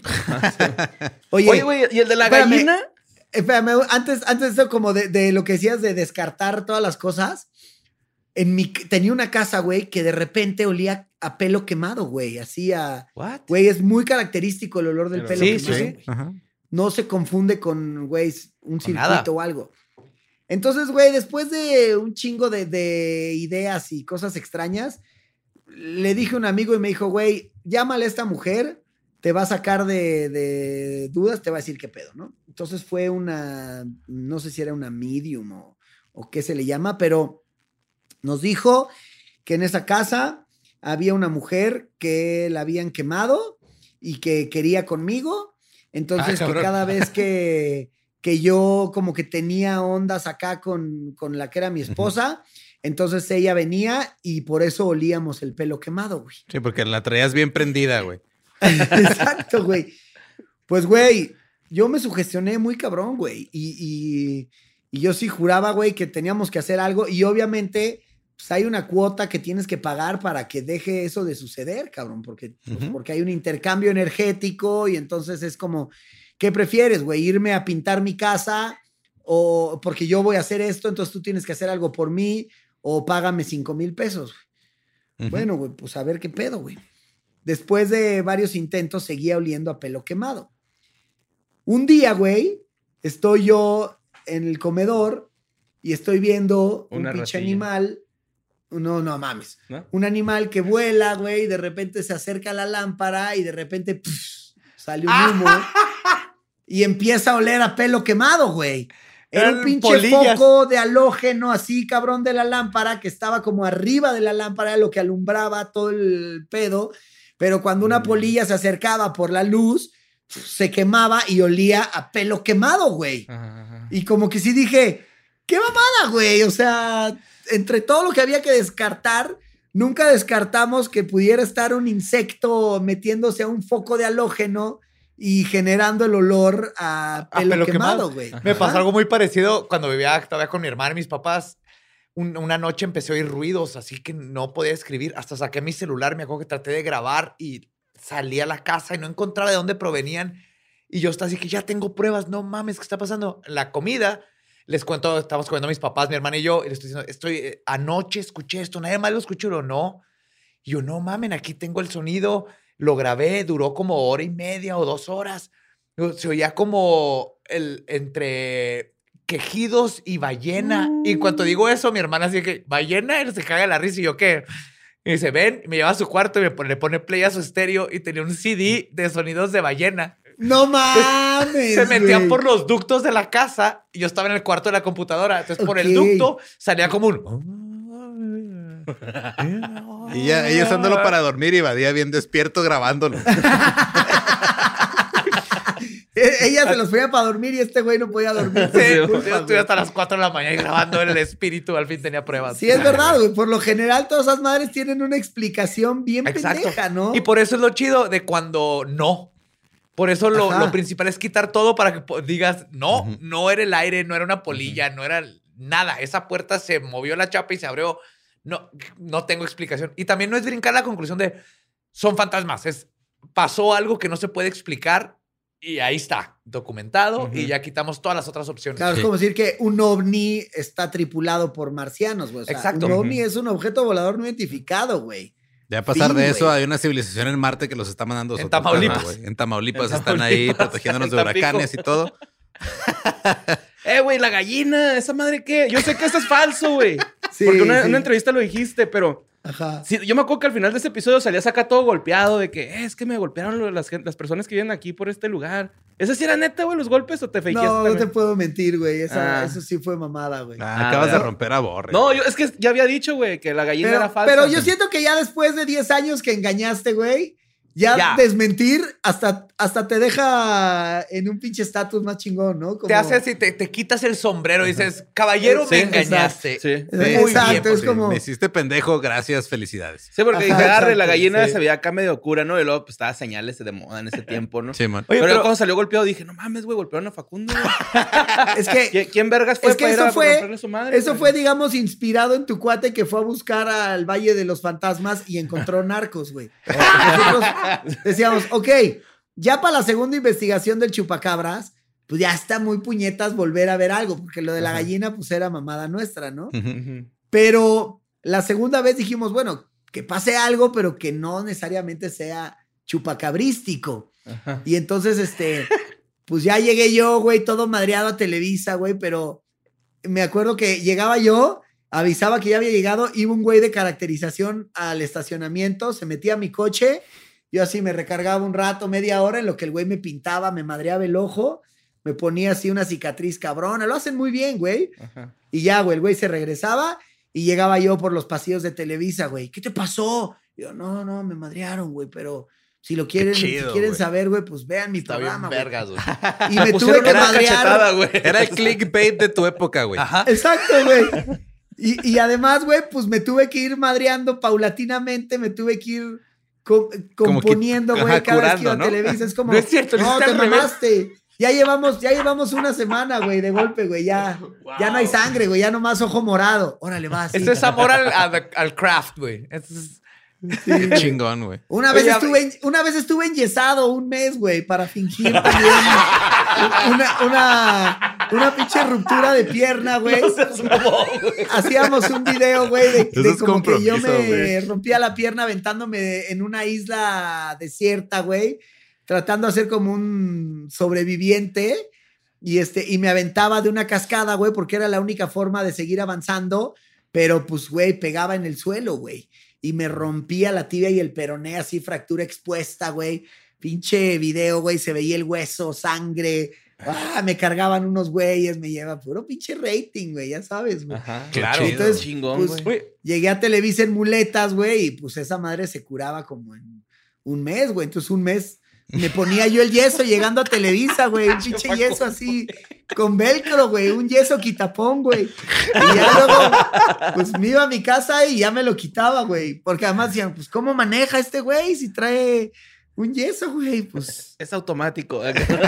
Speaker 6: Oye,
Speaker 4: Oye, güey, ¿y el de la
Speaker 6: espérame.
Speaker 4: gallina?
Speaker 6: espérame, antes, antes de eso, como de, de lo que decías de descartar todas las cosas, en mi, tenía una casa, güey, que de repente olía a pelo quemado, güey, así a...
Speaker 1: ¿What?
Speaker 6: Güey, es muy característico el olor del
Speaker 4: El
Speaker 6: pelo
Speaker 1: olor. Sí,
Speaker 6: quemado.
Speaker 1: sí, sí.
Speaker 6: güey.
Speaker 5: Ajá.
Speaker 6: No se confunde con, güey, un
Speaker 1: Con nada.
Speaker 6: circuito o algo. Entonces, güey, después de un chingo de, de ideas y cosas extrañas, le dije a un amigo y me dijo, güey, llámale a esta mujer, te va a sacar de, de dudas, te va a decir qué pedo, ¿no? Entonces fue una, no sé si era una medium o, o qué se le llama, pero nos dijo que en esa casa había una mujer que la habían quemado y que quería conmigo. Entonces,
Speaker 1: Ah,
Speaker 6: que
Speaker 1: cabrón.
Speaker 6: cada vez que, que yo como que tenía ondas acá con, con la que era mi esposa, entonces ella venía y por eso olíamos el pelo quemado, güey.
Speaker 5: Sí, porque la traías bien prendida, güey.
Speaker 6: Exacto, güey. Pues, güey, yo me sugestioné muy cabrón, güey. Y, y, y yo sí juraba, güey, que teníamos que hacer algo. Y obviamente, pues hay una cuota que tienes que pagar para que deje eso de suceder, cabrón. Porque, pues,
Speaker 5: Ujú.
Speaker 6: porque hay un intercambio energético y entonces es como, ¿qué prefieres, güey? ¿Irme a pintar mi casa? O porque yo voy a hacer esto, entonces tú tienes que hacer algo por mí. O págame cinco mil pesos, güey.
Speaker 5: Ujú.
Speaker 6: Bueno, güey, pues a ver qué pedo, güey. Después de varios intentos, seguía oliendo a pelo quemado. Un día, güey, estoy yo en el comedor y estoy viendo
Speaker 4: Una
Speaker 6: un pinche
Speaker 4: ratilla.
Speaker 6: animal. No, no mames.
Speaker 4: ¿No?
Speaker 6: Un animal que vuela, güey, y de repente se acerca a la lámpara y de repente pff, sale un humo y empieza a oler a pelo quemado, güey. Era un
Speaker 1: Eran
Speaker 6: pinche
Speaker 1: polillas.
Speaker 6: foco de halógeno así, cabrón, de la lámpara, que estaba como arriba de la lámpara, era lo que alumbraba todo el pedo. Pero cuando una
Speaker 4: Mm.
Speaker 6: polilla se acercaba por la luz, se quemaba y olía a pelo quemado, güey.
Speaker 4: Ajá, ajá.
Speaker 6: Y como que sí dije, qué mamada, güey. O sea, entre todo lo que había que descartar, nunca descartamos que pudiera estar un insecto metiéndose a un foco de halógeno y generando el olor a
Speaker 1: A
Speaker 6: pelo,
Speaker 1: pelo
Speaker 6: quemado,
Speaker 1: quemado.
Speaker 6: güey.
Speaker 1: Me pasó
Speaker 6: Ajá.
Speaker 1: algo muy parecido cuando vivía todavía con mi hermana y mis papás. Un- una noche empecé a oír ruidos, así que no podía escribir. Hasta saqué mi celular, me acuerdo que traté de grabar y salí a la casa y no encontraba de dónde provenían. Y yo estaba así que ya tengo pruebas, no mames, ¿qué está pasando? La comida, les cuento, estamos comiendo mis papás, mi hermana y yo, y les estoy diciendo, estoy, eh, anoche escuché esto, nadie más lo escuchó, o no. Y yo, no mamen, aquí tengo el sonido, lo grabé, duró como hora y media o dos horas. Se oía como el, entre quejidos y ballena. Y en cuanto digo eso, mi hermana así que, ballena, él se caga de la risa y yo, ¿qué? Y dice, ven, y me lleva a su cuarto y me pone, le pone play a su estéreo y tenía un C D de sonidos de ballena.
Speaker 6: No mames.
Speaker 1: Se metían
Speaker 6: güey.
Speaker 1: por los ductos de la casa y yo estaba en el cuarto de la computadora. Entonces, por el
Speaker 6: Ok.
Speaker 1: ducto salía como un...
Speaker 5: Y ya ella usándolo para dormir y Badía bien despierto grabándolo.
Speaker 6: E- Ella se los ponía para dormir y este güey no podía dormir.
Speaker 1: Sí,
Speaker 6: por su
Speaker 1: yo
Speaker 6: culpa,
Speaker 1: estuve
Speaker 6: güey.
Speaker 1: hasta las cuatro de la mañana grabando el espíritu. Al fin tenía pruebas.
Speaker 6: Sí, es verdad, güey. Por lo general, todas esas madres tienen una explicación bien
Speaker 1: Exacto.
Speaker 6: pendeja, ¿no?
Speaker 1: Y por eso es lo chido de cuando no. Por eso lo,
Speaker 6: Ajá.
Speaker 1: lo principal es quitar todo para que po- digas, no,
Speaker 5: Ujú.
Speaker 1: no era el aire, no era una polilla, no era nada. Esa puerta se movió la chapa y se abrió. No, no tengo explicación. Y también no es brincar la conclusión de son fantasmas. Es pasó algo que no se puede explicar y ahí está, documentado
Speaker 4: Ujú.
Speaker 1: y ya quitamos todas las otras opciones.
Speaker 6: Claro,
Speaker 5: Sí.
Speaker 6: es como decir que un ovni está tripulado por marcianos, güey. O sea,
Speaker 1: Exacto.
Speaker 6: un ovni
Speaker 4: Ujú.
Speaker 6: es un objeto volador no identificado, güey.
Speaker 5: Ya a pasar
Speaker 6: Fin,
Speaker 5: de eso,
Speaker 6: güey.
Speaker 5: hay una civilización en Marte que los está mandando a
Speaker 1: En
Speaker 5: Sototlán,
Speaker 1: Tamaulipas.
Speaker 5: güey. En Tamaulipas
Speaker 1: En
Speaker 5: están ahí
Speaker 1: Tamaulipas,
Speaker 5: protegiéndonos
Speaker 1: en
Speaker 5: de
Speaker 1: Tampico.
Speaker 5: huracanes y todo.
Speaker 4: Eh, güey, la gallina, ¿esa madre qué? Yo sé que eso es falso, güey.
Speaker 6: Sí,
Speaker 4: Porque una,
Speaker 6: sí.
Speaker 4: una entrevista lo dijiste, pero
Speaker 6: Ajá.
Speaker 4: sí, yo me acuerdo que al final de ese episodio salías acá todo golpeado de que "Eh, es que me golpearon lo- las, gen- las personas que viven aquí por este lugar. ¿Eso sí era neta, güey, los golpes o te fakeaste
Speaker 6: No, no te
Speaker 4: también?
Speaker 6: puedo mentir, güey. Esa-
Speaker 4: Ah.
Speaker 6: Eso sí fue mamada, güey.
Speaker 5: Ah, acabas de
Speaker 4: ¿verdad?
Speaker 5: romper a Borre.
Speaker 4: No, yo, es que ya había dicho, güey, que la gallina
Speaker 6: Pero,
Speaker 4: era falsa.
Speaker 6: pero yo siento que ya después de diez años que engañaste, güey, ya,
Speaker 1: Ya.
Speaker 6: desmentir hasta, hasta te deja en un pinche estatus más chingón, ¿no? Como-
Speaker 1: Te haces y te, te quitas el sombrero y dices, caballero,
Speaker 6: Sí,
Speaker 1: me engañaste.
Speaker 4: Sí.
Speaker 6: Eh,
Speaker 1: Muy
Speaker 6: Exacto,
Speaker 1: bien,
Speaker 6: es como...
Speaker 5: Me hiciste pendejo, gracias, felicidades.
Speaker 4: Sí, porque
Speaker 6: Ajá,
Speaker 4: dije, agarre, la
Speaker 6: exacto,
Speaker 4: gallina
Speaker 1: sí.
Speaker 4: se veía acá medio cura, ¿no? Y luego pues estaba señales de moda en ese tiempo, ¿no?
Speaker 5: Sí, man.
Speaker 1: Oye,
Speaker 4: pero,
Speaker 1: pero-
Speaker 4: cuando salió golpeado dije, no mames, güey, golpearon a Facundo. güey.
Speaker 6: Es que
Speaker 4: ¿Qui- ¿Quién vergas fue
Speaker 6: Es que
Speaker 4: para ir
Speaker 6: eso
Speaker 4: a
Speaker 6: fue-
Speaker 4: romperle su madre?
Speaker 6: eso
Speaker 4: güey?
Speaker 6: fue, digamos, inspirado en tu cuate que fue a buscar al Valle de los Fantasmas y encontró narcos, güey. Nosotros decíamos, ok, ya para la segunda investigación del chupacabras, pues ya está muy puñetas volver a ver algo, porque lo de la
Speaker 4: Ajá.
Speaker 6: gallina, pues era mamada nuestra, ¿no?
Speaker 5: Ujú.
Speaker 4: Ujú.
Speaker 6: Pero la segunda vez dijimos, bueno, que pase algo, pero que no necesariamente sea chupacabrístico.
Speaker 4: Ajá.
Speaker 6: Y entonces, este, pues ya llegué yo, güey, todo madreado a Televisa, güey, pero me acuerdo que llegaba yo, avisaba que ya había llegado, iba un güey de caracterización al estacionamiento, se metía a mi coche, yo así me recargaba un rato, media hora, en lo que el güey me pintaba, me madreaba el ojo, me ponía así una cicatriz cabrona, lo hacen muy bien, güey.
Speaker 4: Ajá.
Speaker 6: Y ya, güey, el güey se regresaba y llegaba yo por los pasillos de Televisa, güey. ¿Qué te pasó? Yo, no, no, me madrearon, güey, pero si lo quieren,
Speaker 5: chido,
Speaker 6: si quieren
Speaker 5: güey.
Speaker 6: saber, güey, pues vean mi
Speaker 1: Está
Speaker 6: programa,
Speaker 1: bien
Speaker 6: güey.
Speaker 1: vergas, güey.
Speaker 6: Y me tuve
Speaker 4: Pusieron
Speaker 6: que
Speaker 4: una
Speaker 6: madrear.
Speaker 4: cachetada, güey.
Speaker 5: Era el clickbait de tu época, güey.
Speaker 1: Ajá.
Speaker 6: Exacto, güey. Y, y además, güey, pues me tuve que ir madreando paulatinamente, me tuve que ir co-
Speaker 5: Como que-
Speaker 6: componiendo, güey,
Speaker 5: ajá,
Speaker 6: cada vez que iba a
Speaker 5: curando, ¿no?
Speaker 6: Televisa. Es como,
Speaker 1: No es cierto, lo
Speaker 6: no,
Speaker 1: hiciste
Speaker 6: te
Speaker 1: al revés.
Speaker 6: mamaste. Ya llevamos, ya llevamos una semana, güey, de golpe, güey. Ya, ya no hay sangre, güey. Ya nomás ojo morado. Órale, vas.
Speaker 1: Ese es amor al, al- al craft, güey. Ese es-
Speaker 5: Qué chingón, güey.
Speaker 6: Una vez,
Speaker 1: Oye,
Speaker 6: estuve, en- una vez estuve enyesado un mes, güey, para fingir también una, una, una pinche ruptura de pierna, güey. Hacíamos un video, güey, de,
Speaker 5: Eso
Speaker 6: de
Speaker 5: es
Speaker 6: como que yo
Speaker 5: compromiso,
Speaker 6: me
Speaker 5: güey.
Speaker 6: rompía la pierna aventándome en una isla desierta, güey, tratando de hacer como un sobreviviente. Y, este, y me aventaba de una cascada, güey, porque era la única forma de seguir avanzando. Pero, pues, güey, pegaba en el suelo, güey. Y me rompía la tibia y el peroné, así, fractura expuesta, güey. Pinche video, güey, se veía el hueso, sangre. Ah, me cargaban unos güeyes, me lleva puro pinche rating, güey, ya sabes, güey.
Speaker 4: Ajá.
Speaker 1: Claro.
Speaker 5: Chido.
Speaker 6: Entonces,
Speaker 4: Chingón,
Speaker 6: pues,
Speaker 4: güey.
Speaker 6: llegué a Televisa en muletas, güey, y pues esa madre se curaba como en un mes, güey. Entonces, un mes me ponía yo el yeso llegando a Televisa, güey. Un pinche yeso así, con velcro, güey. Un yeso quitapón, güey. Y ya luego, pues me iba a mi casa y ya me lo quitaba, güey. Porque además decían, pues, ¿cómo maneja este güey si trae un yeso, güey? Pues,
Speaker 4: Es automático.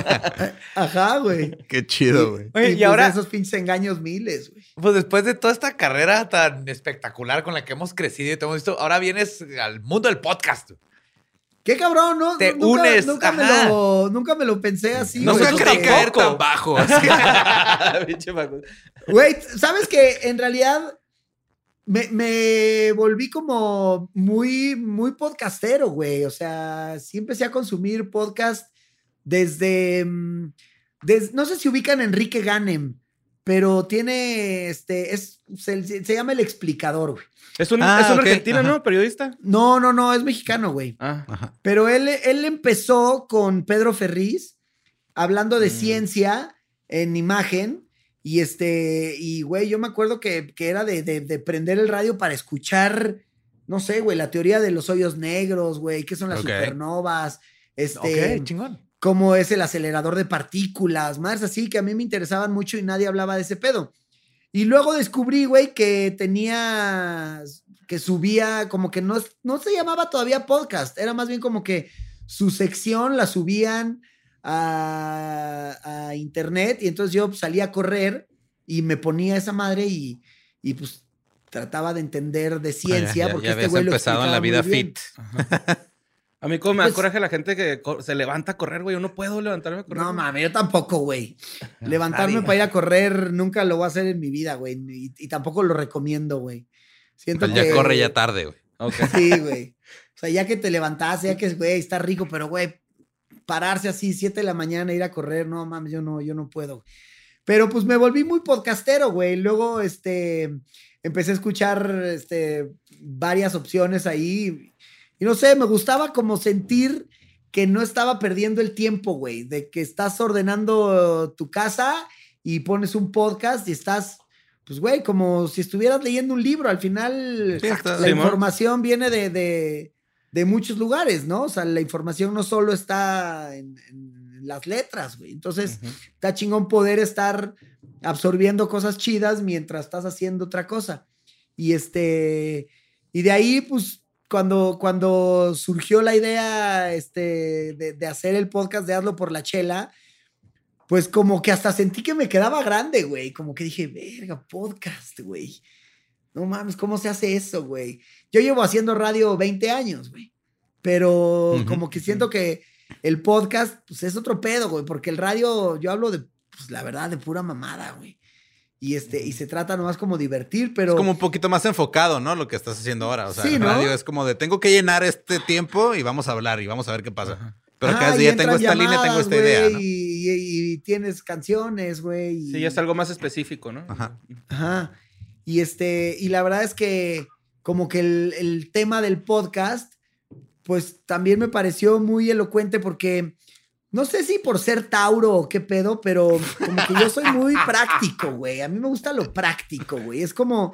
Speaker 6: ajá, güey.
Speaker 5: Qué chido, güey.
Speaker 1: Oye,
Speaker 6: y,
Speaker 1: y
Speaker 6: pues,
Speaker 1: ahora-
Speaker 6: esos pinches engaños miles, güey.
Speaker 1: Pues después de toda esta carrera tan espectacular con la que hemos crecido y te hemos visto, ahora vienes al mundo del podcast.
Speaker 6: Qué cabrón, ¿no?
Speaker 1: Te
Speaker 6: nunca,
Speaker 1: unes,
Speaker 6: Nunca me,
Speaker 1: ajá.
Speaker 6: lo, nunca me lo pensé así.
Speaker 5: No
Speaker 6: güey,
Speaker 5: se
Speaker 6: porque-
Speaker 5: creí caer tan bajo. así.
Speaker 4: Pinche Facundo.
Speaker 6: Güey, ¿sabes que en realidad me, me volví como muy, muy podcastero, güey? O sea, sí empecé a consumir podcast desde, mm, des- no sé si ubican a Enrique Ganem, pero tiene, este, es, se, se llama El Explicador, güey.
Speaker 4: Es un,
Speaker 5: Ah,
Speaker 4: es un
Speaker 5: ok,
Speaker 4: argentino,
Speaker 5: ajá.
Speaker 4: ¿no? Periodista.
Speaker 6: No, no, no, es mexicano, güey.
Speaker 4: Ah.
Speaker 5: Ajá.
Speaker 6: Pero él, él empezó con Pedro Ferriz hablando de
Speaker 4: Mm.
Speaker 6: ciencia en imagen. Y este, y güey, yo me acuerdo que, que era de, de, de prender el radio para escuchar, no sé, güey, la teoría de los hoyos negros, güey, qué son las
Speaker 5: Ok.
Speaker 6: supernovas, este,
Speaker 1: Ok, chingón.
Speaker 6: cómo es el acelerador de partículas, más así que a mí me interesaban mucho y nadie hablaba de ese pedo. Y luego descubrí, güey, que tenía, que subía, como que no, no se llamaba todavía podcast, era más bien como que su sección la subían a, a internet y entonces yo salía a correr y me ponía esa madre y, y pues trataba de entender de ciencia
Speaker 5: Ah, ya,
Speaker 6: porque
Speaker 5: ya
Speaker 6: este
Speaker 5: habías
Speaker 6: güey lo
Speaker 5: empezado en la
Speaker 6: explicaba
Speaker 5: vida
Speaker 6: muy bien.
Speaker 5: fit.
Speaker 4: A mí como me da
Speaker 6: Pues-
Speaker 4: coraje la gente que co- se levanta a correr, güey. Yo no puedo levantarme a correr.
Speaker 6: No
Speaker 4: güey.
Speaker 6: mames, yo tampoco, güey. Levantarme
Speaker 4: Nadie.
Speaker 6: para ir a correr nunca lo voy a hacer en mi vida, güey. Y, y tampoco lo recomiendo, güey. Siento
Speaker 5: Pues ya
Speaker 6: que...
Speaker 5: corre ya tarde, güey.
Speaker 4: Ok.
Speaker 6: Sí, güey. O sea, ya que te levantaste, ya que, güey, está rico, pero, güey, pararse así, siete de la mañana, ir a correr, no mames, yo no, yo no puedo. Pero pues me volví muy podcastero, güey. Luego, este, empecé a escuchar, este, varias opciones ahí. Y no sé, me gustaba como sentir que no estaba perdiendo el tiempo, güey. De que estás ordenando tu casa y pones un podcast y estás, pues, güey, como si estuvieras leyendo un libro. Al final,
Speaker 5: Sí, está-
Speaker 6: la
Speaker 4: Simón.
Speaker 6: información viene de, de, de muchos lugares, ¿no? O sea, la información no solo está en, en las letras, güey. Entonces,
Speaker 4: Ujú.
Speaker 6: está chingón poder estar absorbiendo cosas chidas mientras estás haciendo otra cosa. Y este, y de ahí, pues, cuando, cuando surgió la idea este, de, de hacer el podcast de Hazlo por la Chela, pues como que hasta sentí que me quedaba grande, güey. Como que dije, verga, podcast, güey. No mames, ¿cómo se hace eso, güey? Yo llevo haciendo radio veinte años, güey. Pero
Speaker 5: Ujú.
Speaker 6: como que siento que el podcast, pues es otro pedo, güey. Porque el radio, yo hablo de, pues la verdad, de pura mamada, güey. Y, este, y se trata nomás como divertir, pero...
Speaker 5: Es como un poquito más enfocado, ¿no? Lo que estás haciendo ahora. O sea,
Speaker 6: Sí,
Speaker 5: el
Speaker 6: ¿no?
Speaker 5: radio es como de tengo que llenar este tiempo y vamos a hablar y vamos a ver qué pasa. Pero
Speaker 6: Ajá,
Speaker 5: cada
Speaker 6: y
Speaker 5: día
Speaker 6: entran
Speaker 5: tengo esta línea, tengo
Speaker 6: llamadas,
Speaker 5: esta idea,
Speaker 6: güey,
Speaker 5: ¿no?
Speaker 6: y, y- y tienes canciones, güey. y-
Speaker 4: Sí, es algo más específico, ¿no?
Speaker 5: Ajá.
Speaker 6: Ajá. Y este, y la verdad es que como que el, el tema del podcast, pues también me pareció muy elocuente porque no sé si por ser Tauro o qué pedo, pero como que yo soy muy práctico, güey. A mí me gusta lo práctico, güey. Es como,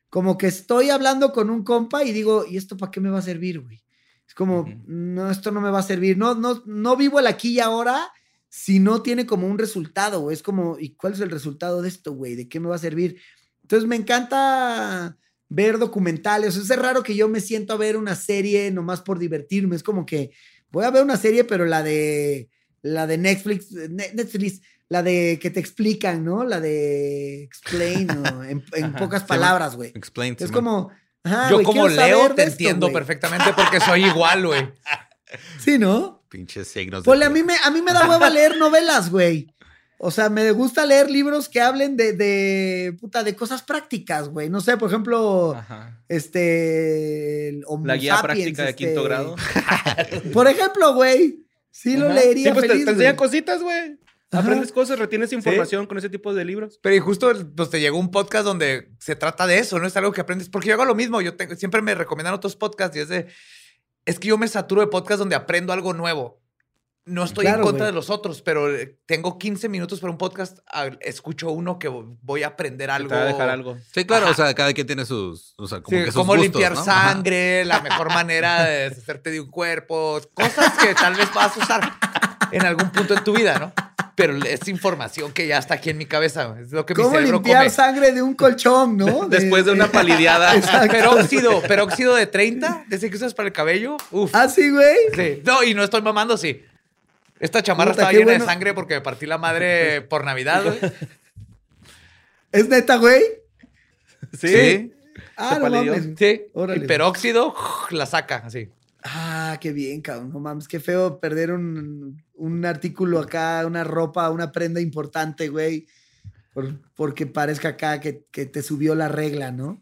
Speaker 6: como que estoy hablando con un compa y digo, ¿y esto para qué me va a servir, güey? Es como, uh-huh. no, esto no me va a servir. No, no, no vivo el aquí y ahora si no tiene como un resultado, güey. Es como, ¿y cuál es el resultado de esto, güey? ¿De qué me va a servir? Entonces me encanta ver documentales. O sea, es raro que yo me siento a ver una serie nomás por divertirme. Es como que voy a ver una serie, pero la de, la de Netflix, Netflix, la de que te explican, ¿no? La de explain, ¿no? en, en ajá, pocas palabras, güey.
Speaker 5: Explain.
Speaker 6: Es como... Ajá,
Speaker 1: yo
Speaker 6: güey,
Speaker 1: como leo te
Speaker 6: esto,
Speaker 1: entiendo
Speaker 6: güey.
Speaker 1: perfectamente porque soy igual, güey.
Speaker 6: Sí, ¿no?
Speaker 5: Pinches signos.
Speaker 6: Pues a mí, me, a mí me da hueva leer novelas, güey. O sea, me gusta leer libros que hablen de, de, puta, de cosas prácticas, güey. No sé, por ejemplo, ajá. este... El Homo
Speaker 4: La guía
Speaker 6: sapiens,
Speaker 4: práctica de
Speaker 6: este...
Speaker 4: quinto grado.
Speaker 6: Por ejemplo, güey. Sí ajá. Lo leería
Speaker 4: sí, pues
Speaker 6: feliz,
Speaker 4: te, te enseñan cositas, güey. Aprendes cosas, retienes información ¿sí? con ese tipo de libros.
Speaker 1: Pero y justo pues, te llegó un podcast donde se trata de eso, ¿no? Es algo que aprendes. Porque yo hago lo mismo. Yo tengo, siempre me recomiendan otros podcasts y es de... Es que yo me saturo de podcasts donde aprendo algo nuevo. No estoy claro, en contra güey. de los otros, pero tengo quince minutos para un podcast. Escucho uno que voy a aprender algo.
Speaker 4: Te va a dejar algo.
Speaker 5: Sí, claro. Ajá. O sea, cada quien tiene sus... O sea, como
Speaker 1: sí,
Speaker 5: que sus
Speaker 1: cómo
Speaker 5: gustos,
Speaker 1: limpiar
Speaker 5: ¿no?
Speaker 1: sangre, la mejor manera de deshacerte de un cuerpo. Cosas que tal vez vas a usar en algún punto en tu vida, ¿no? Pero es información que ya está aquí en mi cabeza. Es lo que mi
Speaker 6: ¿Cómo
Speaker 1: cerebro
Speaker 6: limpiar
Speaker 1: come.
Speaker 6: sangre de un colchón, no?
Speaker 4: Después de, de una palideada.
Speaker 1: Peróxido, peróxido de treinta, de ese que usas para el cabello. Uf.
Speaker 6: ¿Ah, sí, güey?
Speaker 1: Sí. No, y no estoy mamando, sí. Esta chamarra Puta, estaba llena bueno. de sangre porque me partí la madre por Navidad, güey.
Speaker 6: ¿Es neta, güey?
Speaker 1: Sí. sí.
Speaker 6: Ah, no mames.
Speaker 1: Sí. Órale. Y peróxido la saca, así.
Speaker 6: Ah, qué bien, cabrón. No mames, qué feo perder un, un artículo acá, una ropa, una prenda importante, güey. Por, porque parezca acá que, que te subió la regla, ¿no?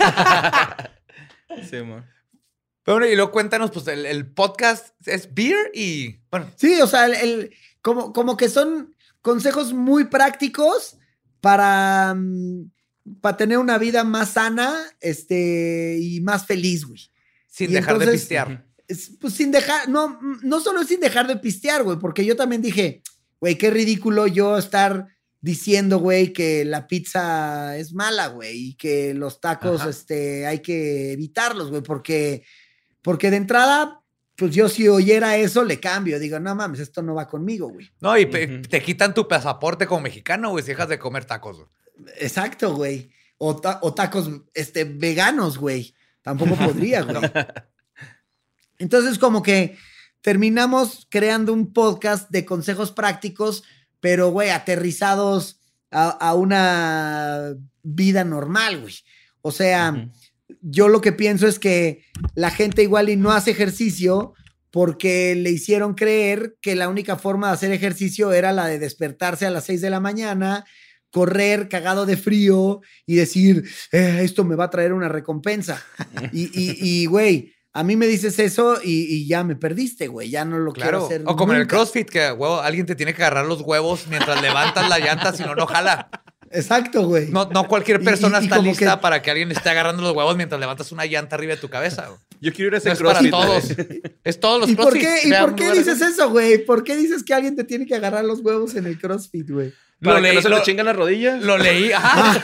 Speaker 4: Sí, man.
Speaker 1: Pero bueno, y luego cuéntanos, pues el, el podcast es beer y bueno.
Speaker 6: Sí, o sea, el, el, como, como que son consejos muy prácticos para, para tener una vida más sana este, y más feliz, güey.
Speaker 1: Sin
Speaker 6: y
Speaker 1: dejar
Speaker 6: entonces,
Speaker 1: de pistear.
Speaker 6: Es, pues sin dejar, no, no solo es sin dejar de pistear, güey, porque yo también dije, güey, qué ridículo yo estar diciendo, güey, que la pizza es mala, güey, y que los tacos, Ajá. este, hay que evitarlos, güey, porque... Porque de entrada, pues yo si oyera eso, le cambio. Digo, no mames, esto no va conmigo, güey.
Speaker 1: No, y uh-huh. te quitan tu pasaporte como mexicano, güey, si dejas de comer tacos.
Speaker 6: Exacto, güey. O, ta- o tacos este, veganos, güey. Tampoco podría, güey. Entonces, como que terminamos creando un podcast de consejos prácticos, pero, güey, aterrizados a, a una vida normal, güey. O sea... Uh-huh. Yo lo que pienso es que la gente igual y no hace ejercicio porque le hicieron creer que la única forma de hacer ejercicio era la de despertarse a las seis de la mañana, correr cagado de frío y decir, eh, esto me va a traer una recompensa. Y, y, y güey, a mí me dices eso y, y ya me perdiste, güey. Ya no lo
Speaker 1: claro.
Speaker 6: quiero hacer.
Speaker 1: O como
Speaker 6: nunca.
Speaker 1: en el CrossFit, que huevo, alguien te tiene que agarrar los huevos mientras levantas la llanta, si no, no jala.
Speaker 6: Exacto, güey.
Speaker 1: No, no cualquier persona y, y, y está lista
Speaker 6: que...
Speaker 1: para que alguien esté agarrando los huevos mientras levantas una llanta arriba de tu cabeza. Güey.
Speaker 4: Yo quiero ir a ese
Speaker 1: no
Speaker 4: CrossFit.
Speaker 1: Es para todos. Es todos los
Speaker 6: ¿Y
Speaker 1: CrossFit.
Speaker 6: por qué, ¿y por qué dices eso, güey? ¿Por qué dices que alguien te tiene que agarrar los huevos en el CrossFit, güey?
Speaker 4: Para
Speaker 1: lo
Speaker 4: que
Speaker 1: leí,
Speaker 4: no se
Speaker 1: lo,
Speaker 4: te chingan las rodillas.
Speaker 1: Lo leí. Ajá.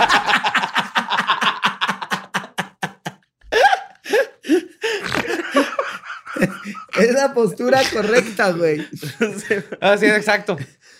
Speaker 6: Es la postura correcta, güey.
Speaker 1: Así es, exacto.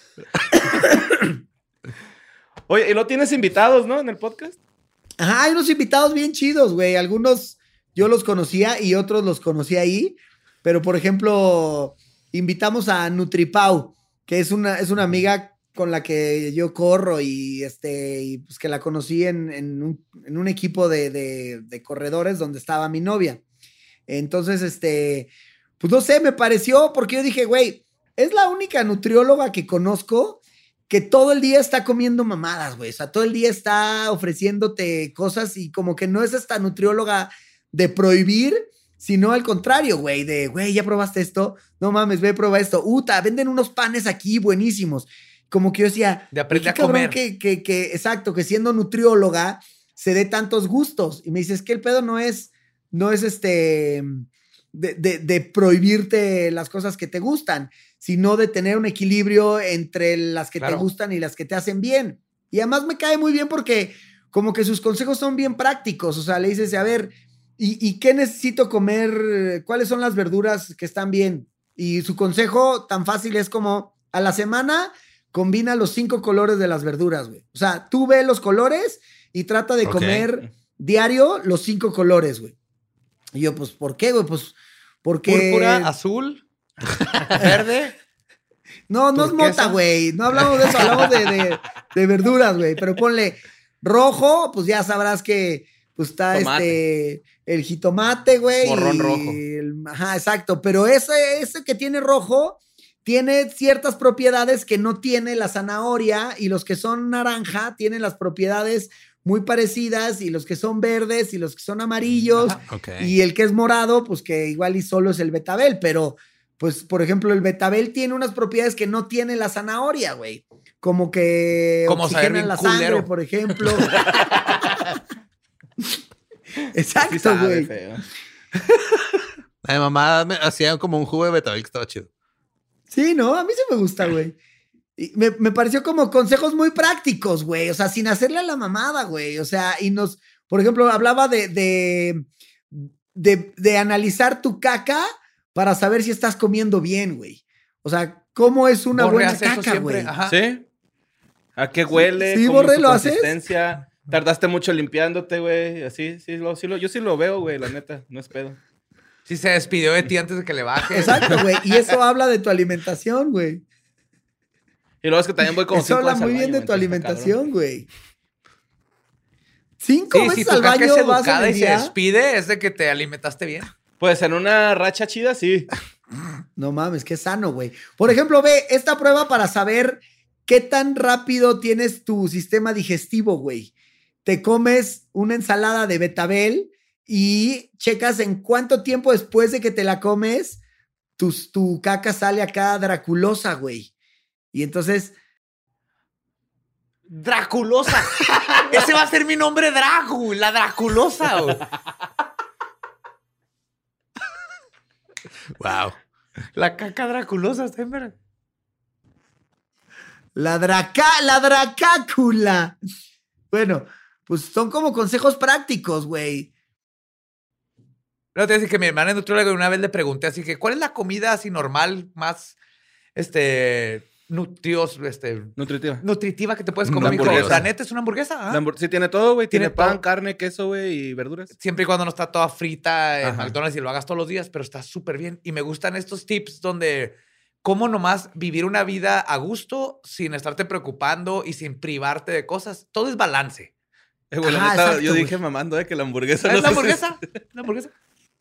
Speaker 4: Oye, ¿y no tienes invitados, no? En el podcast.
Speaker 6: Ajá, hay unos invitados bien chidos, güey. Algunos yo los conocía y otros los conocí ahí. Pero, por ejemplo, invitamos a Nutripau, que es una, es una amiga con la que yo corro y, este, y pues que la conocí en, en, un, en un equipo de, de, de corredores donde estaba mi novia. Entonces, este, pues no sé, me pareció porque yo dije, güey, es la única nutrióloga que conozco que todo el día está comiendo mamadas, güey. O sea, todo el día está ofreciéndote cosas y como que no es esta nutrióloga de prohibir, sino al contrario, güey, de, güey, ¿ya probaste esto? No mames, ve, prueba esto. Uta, venden unos panes aquí buenísimos. Como que yo decía,
Speaker 1: de aprender a
Speaker 6: cabrón
Speaker 1: comer.
Speaker 6: Que, que, que, exacto, que siendo nutrióloga se dé tantos gustos. Y me dices que el pedo no es, no es este... De, de, de prohibirte las cosas que te gustan, sino de tener un equilibrio entre las que claro. te gustan y las que te hacen bien. Y además me cae muy bien porque, como que sus consejos son bien prácticos. O sea, le dices, a ver, ¿y, y qué necesito comer? ¿Cuáles son las verduras que están bien? Y su consejo tan fácil es como, a la semana combina los cinco colores de las verduras, güey. O sea, tú ve los colores y trata de
Speaker 5: Ok.
Speaker 6: comer diario los cinco colores, güey. Y yo, pues, ¿por qué, güey? Pues, porque...
Speaker 1: Púrpura, azul, verde.
Speaker 6: No, no es
Speaker 1: turquesa.
Speaker 6: mota, güey. No hablamos de eso, hablamos de, de, de verduras, güey. Pero ponle rojo, pues ya sabrás que pues está
Speaker 4: Tomate.
Speaker 6: este el jitomate, güey.
Speaker 4: Morrón
Speaker 6: y
Speaker 4: rojo.
Speaker 6: el- ajá, exacto. Pero ese, ese que tiene rojo tiene ciertas propiedades que no tiene la zanahoria, y los que son naranja tienen las propiedades muy parecidas, y los que son verdes y los que son amarillos.
Speaker 1: Ajá.
Speaker 5: Ok.
Speaker 6: Y el que es morado, pues que igual y solo es el betabel, pero pues por ejemplo el betabel tiene unas propiedades que no tiene la zanahoria, güey. Como que
Speaker 1: Como saber
Speaker 6: oxigena
Speaker 1: bien
Speaker 6: la sangre,
Speaker 1: culero.
Speaker 6: por ejemplo.
Speaker 4: Sí
Speaker 6: Exacto,
Speaker 4: sabe
Speaker 6: güey.
Speaker 4: feo.
Speaker 5: La mamá me hacía como un jugo de betabel que estaba chido.
Speaker 6: Sí, ¿no? A mí sí me gusta, güey. Y me, me pareció como consejos muy prácticos, güey. O sea, sin hacerle a la mamada, güey. O sea, y nos, por ejemplo, hablaba de, de, de, de analizar tu caca para saber si estás comiendo bien, güey. O sea, ¿cómo es una
Speaker 1: Borre
Speaker 6: buena
Speaker 1: hace eso
Speaker 6: caca,
Speaker 1: siempre.
Speaker 6: güey?
Speaker 1: Ajá.
Speaker 4: ¿Sí? ¿A qué huele?
Speaker 6: Sí,
Speaker 4: ¿Cómo
Speaker 6: Borre,
Speaker 4: su
Speaker 6: ¿lo haces?
Speaker 4: consistencia? Tardaste mucho limpiándote, güey. Así, sí, lo, sí lo, yo sí lo veo, güey, la neta. No es pedo.
Speaker 1: Sí se despidió de ti antes de que le baje.
Speaker 6: Exacto, güey. Y eso habla de tu alimentación, güey.
Speaker 4: Y luego es que también voy como
Speaker 6: Eso
Speaker 4: cinco
Speaker 6: habla
Speaker 4: veces al
Speaker 6: muy bien
Speaker 4: baño,
Speaker 6: de tu
Speaker 4: güey, entonces está
Speaker 6: alimentación, güey. Cinco
Speaker 1: Sí,
Speaker 6: veces
Speaker 1: si tu
Speaker 6: al
Speaker 1: caca
Speaker 6: baño
Speaker 1: es
Speaker 6: vas en
Speaker 1: educada
Speaker 6: el
Speaker 1: y se
Speaker 6: día.
Speaker 1: despide, es de que te alimentaste bien.
Speaker 4: Pues en una racha chida, sí.
Speaker 6: No mames, qué sano, güey. Por ejemplo, ve esta prueba para saber qué tan rápido tienes tu sistema digestivo, güey. Te comes una ensalada de betabel y checas en cuánto tiempo después de que te la comes, tu, tu caca sale acá draculosa, güey. Y entonces,
Speaker 1: Draculosa. Ese va a ser mi nombre, Dragu, la Draculosa. güey.
Speaker 5: Wow.
Speaker 1: La caca Draculosa, está en verga.
Speaker 6: la draca, la dracácula. Bueno, pues son como consejos prácticos, güey.
Speaker 1: No, te voy a decir que mi hermana en nutrióloga una vez le pregunté así que, ¿cuál es la comida así normal más, este, nutrios, este,
Speaker 4: Nutritiva.
Speaker 1: nutritiva que te puedes
Speaker 5: Una
Speaker 1: comer? Me dijo,
Speaker 5: hamburguesa.
Speaker 1: la neta es una hamburguesa. ¿ah?
Speaker 4: La hambur- sí, tiene todo, güey. Tiene,
Speaker 1: Tiene
Speaker 4: pan,
Speaker 1: todo.
Speaker 4: carne, queso, güey, y verduras.
Speaker 1: Siempre y cuando no está toda frita en
Speaker 4: Ajá.
Speaker 1: McDonald's y lo hagas todos los días, pero está súper bien. Y me gustan estos tips donde cómo nomás vivir una vida a gusto sin estarte preocupando y sin privarte de cosas. Todo es balance.
Speaker 4: Eh, güey, la
Speaker 6: Ajá,
Speaker 4: neta,
Speaker 6: exacto,
Speaker 4: yo dije
Speaker 6: güey.
Speaker 4: mamando de que la hamburguesa
Speaker 1: ¿Es
Speaker 4: no
Speaker 1: la
Speaker 4: sé si-
Speaker 1: hamburguesa? ¿La hamburguesa?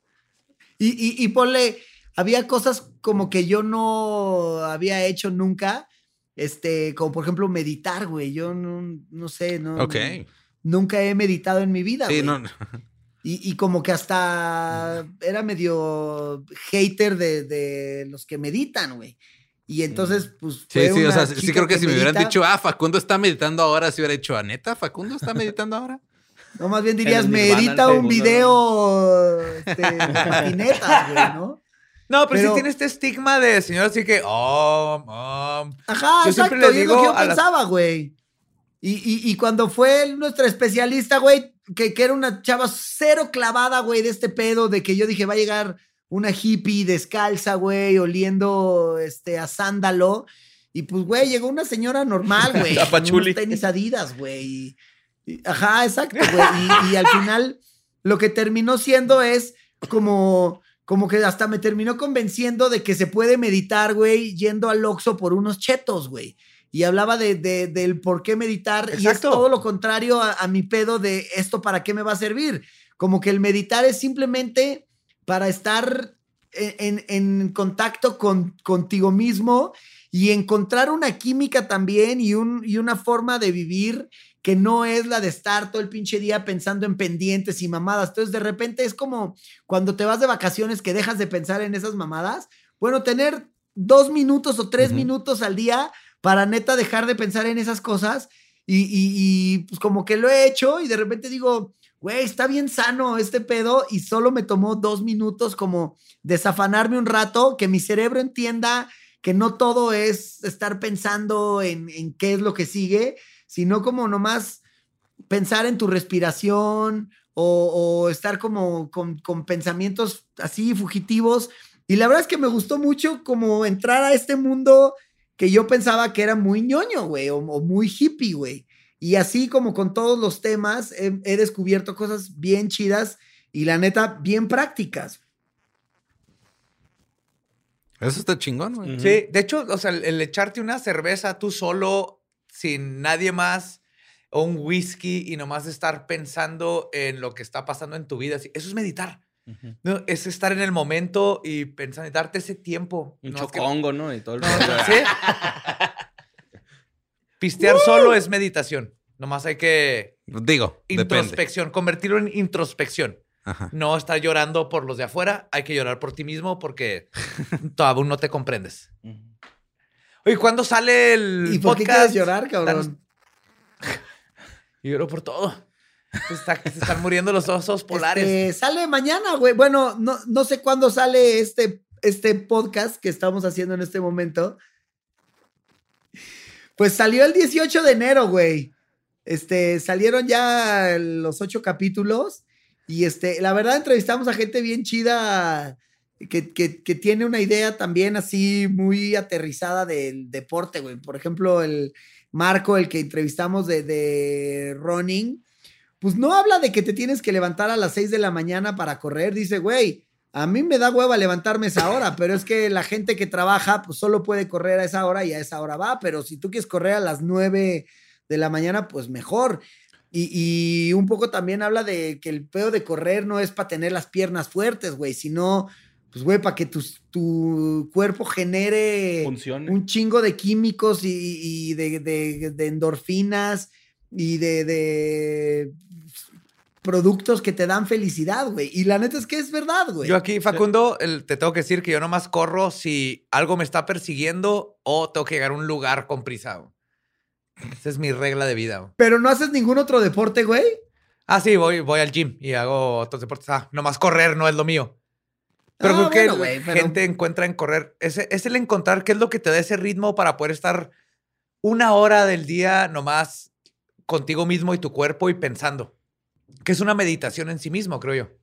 Speaker 6: Y, y, y ponle, había cosas como que yo no había hecho nunca, este, como por ejemplo meditar, güey. Yo no, no sé, no,
Speaker 5: Ok.
Speaker 6: nunca he meditado en mi vida,
Speaker 5: Sí,
Speaker 6: güey.
Speaker 5: no.
Speaker 6: Y, y como que hasta era medio hater de, de los que meditan, güey. Y entonces, pues.
Speaker 5: Sí,
Speaker 6: fue
Speaker 5: sí, o
Speaker 6: una
Speaker 5: sea, sí
Speaker 6: chica
Speaker 5: creo que, si me hubieran
Speaker 6: medita.
Speaker 5: dicho, ah, Facundo está meditando ahora, si hubiera dicho, ¿a neta? ¿Facundo está meditando ahora?
Speaker 6: No, más bien dirías,
Speaker 4: En el Nirvana,
Speaker 6: medita
Speaker 4: el
Speaker 6: un
Speaker 4: segundo,
Speaker 6: video este, de patinetas, güey, ¿no?
Speaker 1: No, pero,
Speaker 6: Pero-
Speaker 1: sí tiene este estigma de señor así que, oh, oh.
Speaker 6: Ajá,
Speaker 1: Yo
Speaker 6: exacto.
Speaker 1: siempre les
Speaker 6: y es lo
Speaker 1: digo
Speaker 6: que yo
Speaker 1: a las-
Speaker 6: pensaba, güey. Y, y, y cuando fue el- nuestra especialista, güey, que, que era una chava cero clavada, güey, de este pedo, de que yo dije, va a llegar una hippie descalza, güey, oliendo este, a sándalo. Y pues, güey, llegó una señora normal, güey.
Speaker 4: A
Speaker 6: con
Speaker 4: Pachuli.
Speaker 6: unos tenis Adidas, güey. y- y- Ajá, exacto, güey. Y, y al final, lo que terminó siendo es como, como que hasta me terminó convenciendo de que se puede meditar, güey, yendo al Oxxo por unos chetos, güey. Y hablaba de, de- del por qué meditar. Y es
Speaker 1: Exacto.
Speaker 6: todo lo contrario a, a mi pedo de esto para qué me va a servir. Como que el meditar es simplemente para estar en, en- en contacto con, contigo mismo y encontrar una química también y, un, y una forma de vivir que no es la de estar todo el pinche día pensando en pendientes y mamadas. Entonces, de repente es como cuando te vas de vacaciones que dejas de pensar en esas mamadas. Bueno, tener dos minutos o tres
Speaker 5: Ujú.
Speaker 6: minutos al día para neta dejar de pensar en esas cosas y, y- y, pues como que lo he hecho y de repente digo, güey, está bien sano este pedo y solo me tomó dos minutos como desafanarme un rato, que mi cerebro entienda que no todo es estar pensando en, en qué es lo que sigue, sino como nomás pensar en tu respiración o, o estar como con, con pensamientos así fugitivos. Y la verdad es que me gustó mucho como entrar a este mundo que yo pensaba que era muy ñoño, güey, o, o muy hippie, güey. Y así como con todos los temas, he, he descubierto cosas bien chidas y la neta, bien prácticas.
Speaker 5: Eso está chingón, güey.
Speaker 4: Ujú.
Speaker 1: Sí, de hecho, o sea, el, el echarte una cerveza tú solo, sin nadie más, o un whisky y nomás estar pensando en lo que está pasando en tu vida, así, eso es meditar.
Speaker 4: Ujú.
Speaker 1: No, es estar en el momento y pensar y darte ese tiempo.
Speaker 4: Un
Speaker 1: No, es que-
Speaker 4: chocongo, ¿no? Y todo el
Speaker 1: no,
Speaker 4: rollo.
Speaker 1: ¿sí? Pistear solo es meditación. Nomás hay que
Speaker 5: Digo, depende.
Speaker 1: introspección, convertirlo en introspección.
Speaker 5: Ajá.
Speaker 1: No estar llorando por los de afuera, hay que llorar por ti mismo porque todavía no te comprendes.
Speaker 4: Ujú.
Speaker 1: Oye, ¿cuándo sale el
Speaker 6: ¿Y por qué
Speaker 1: podcast?
Speaker 6: quieres llorar, cabrón?
Speaker 1: Yo lloro por todo. Se, está- se están muriendo los osos polares.
Speaker 6: Este, sale mañana, güey. Bueno, no, no sé cuándo sale este, este podcast que estamos haciendo en este momento. Pues salió el dieciocho de enero, güey. Este, salieron ya los ocho capítulos. Y este, la verdad, entrevistamos a gente bien chida que, que, que tiene una idea también así muy aterrizada del deporte, güey. Por ejemplo, el Marco, el que entrevistamos de, de running, pues no habla de que te tienes que levantar a las seis de la mañana para correr. Dice, güey, a mí me da hueva levantarme a esa hora, pero es que la gente que trabaja, pues solo puede correr a esa hora y a esa hora va. Pero si tú quieres correr a las nueve de la mañana, pues mejor. Y, y un poco también habla de que el pedo de correr no es para tener las piernas fuertes, güey, sino, pues, güey, para que tu, tu cuerpo genere
Speaker 4: Funcione.
Speaker 6: un chingo de químicos y, y de, de- de endorfinas y de, de productos que te dan felicidad, güey. Y la neta es que es verdad, güey.
Speaker 1: Yo aquí, Facundo, el- te tengo que decir que yo nomás corro si algo me está persiguiendo o tengo que llegar a un lugar con prisa. güey. Esa es mi regla de vida. güey.
Speaker 6: Pero no haces ningún otro deporte, güey.
Speaker 1: Ah, sí, voy, voy al gym y hago otros deportes. Ah, nomás correr no es lo mío. Pero
Speaker 6: Ah,
Speaker 1: creo que
Speaker 6: bueno,
Speaker 1: la
Speaker 6: güey, pero-
Speaker 1: gente encuentra en correr. Es, es el encontrar qué es lo que te da ese ritmo para poder estar una hora del día nomás contigo mismo y tu cuerpo y pensando. Que es una meditación en sí mismo, creo yo.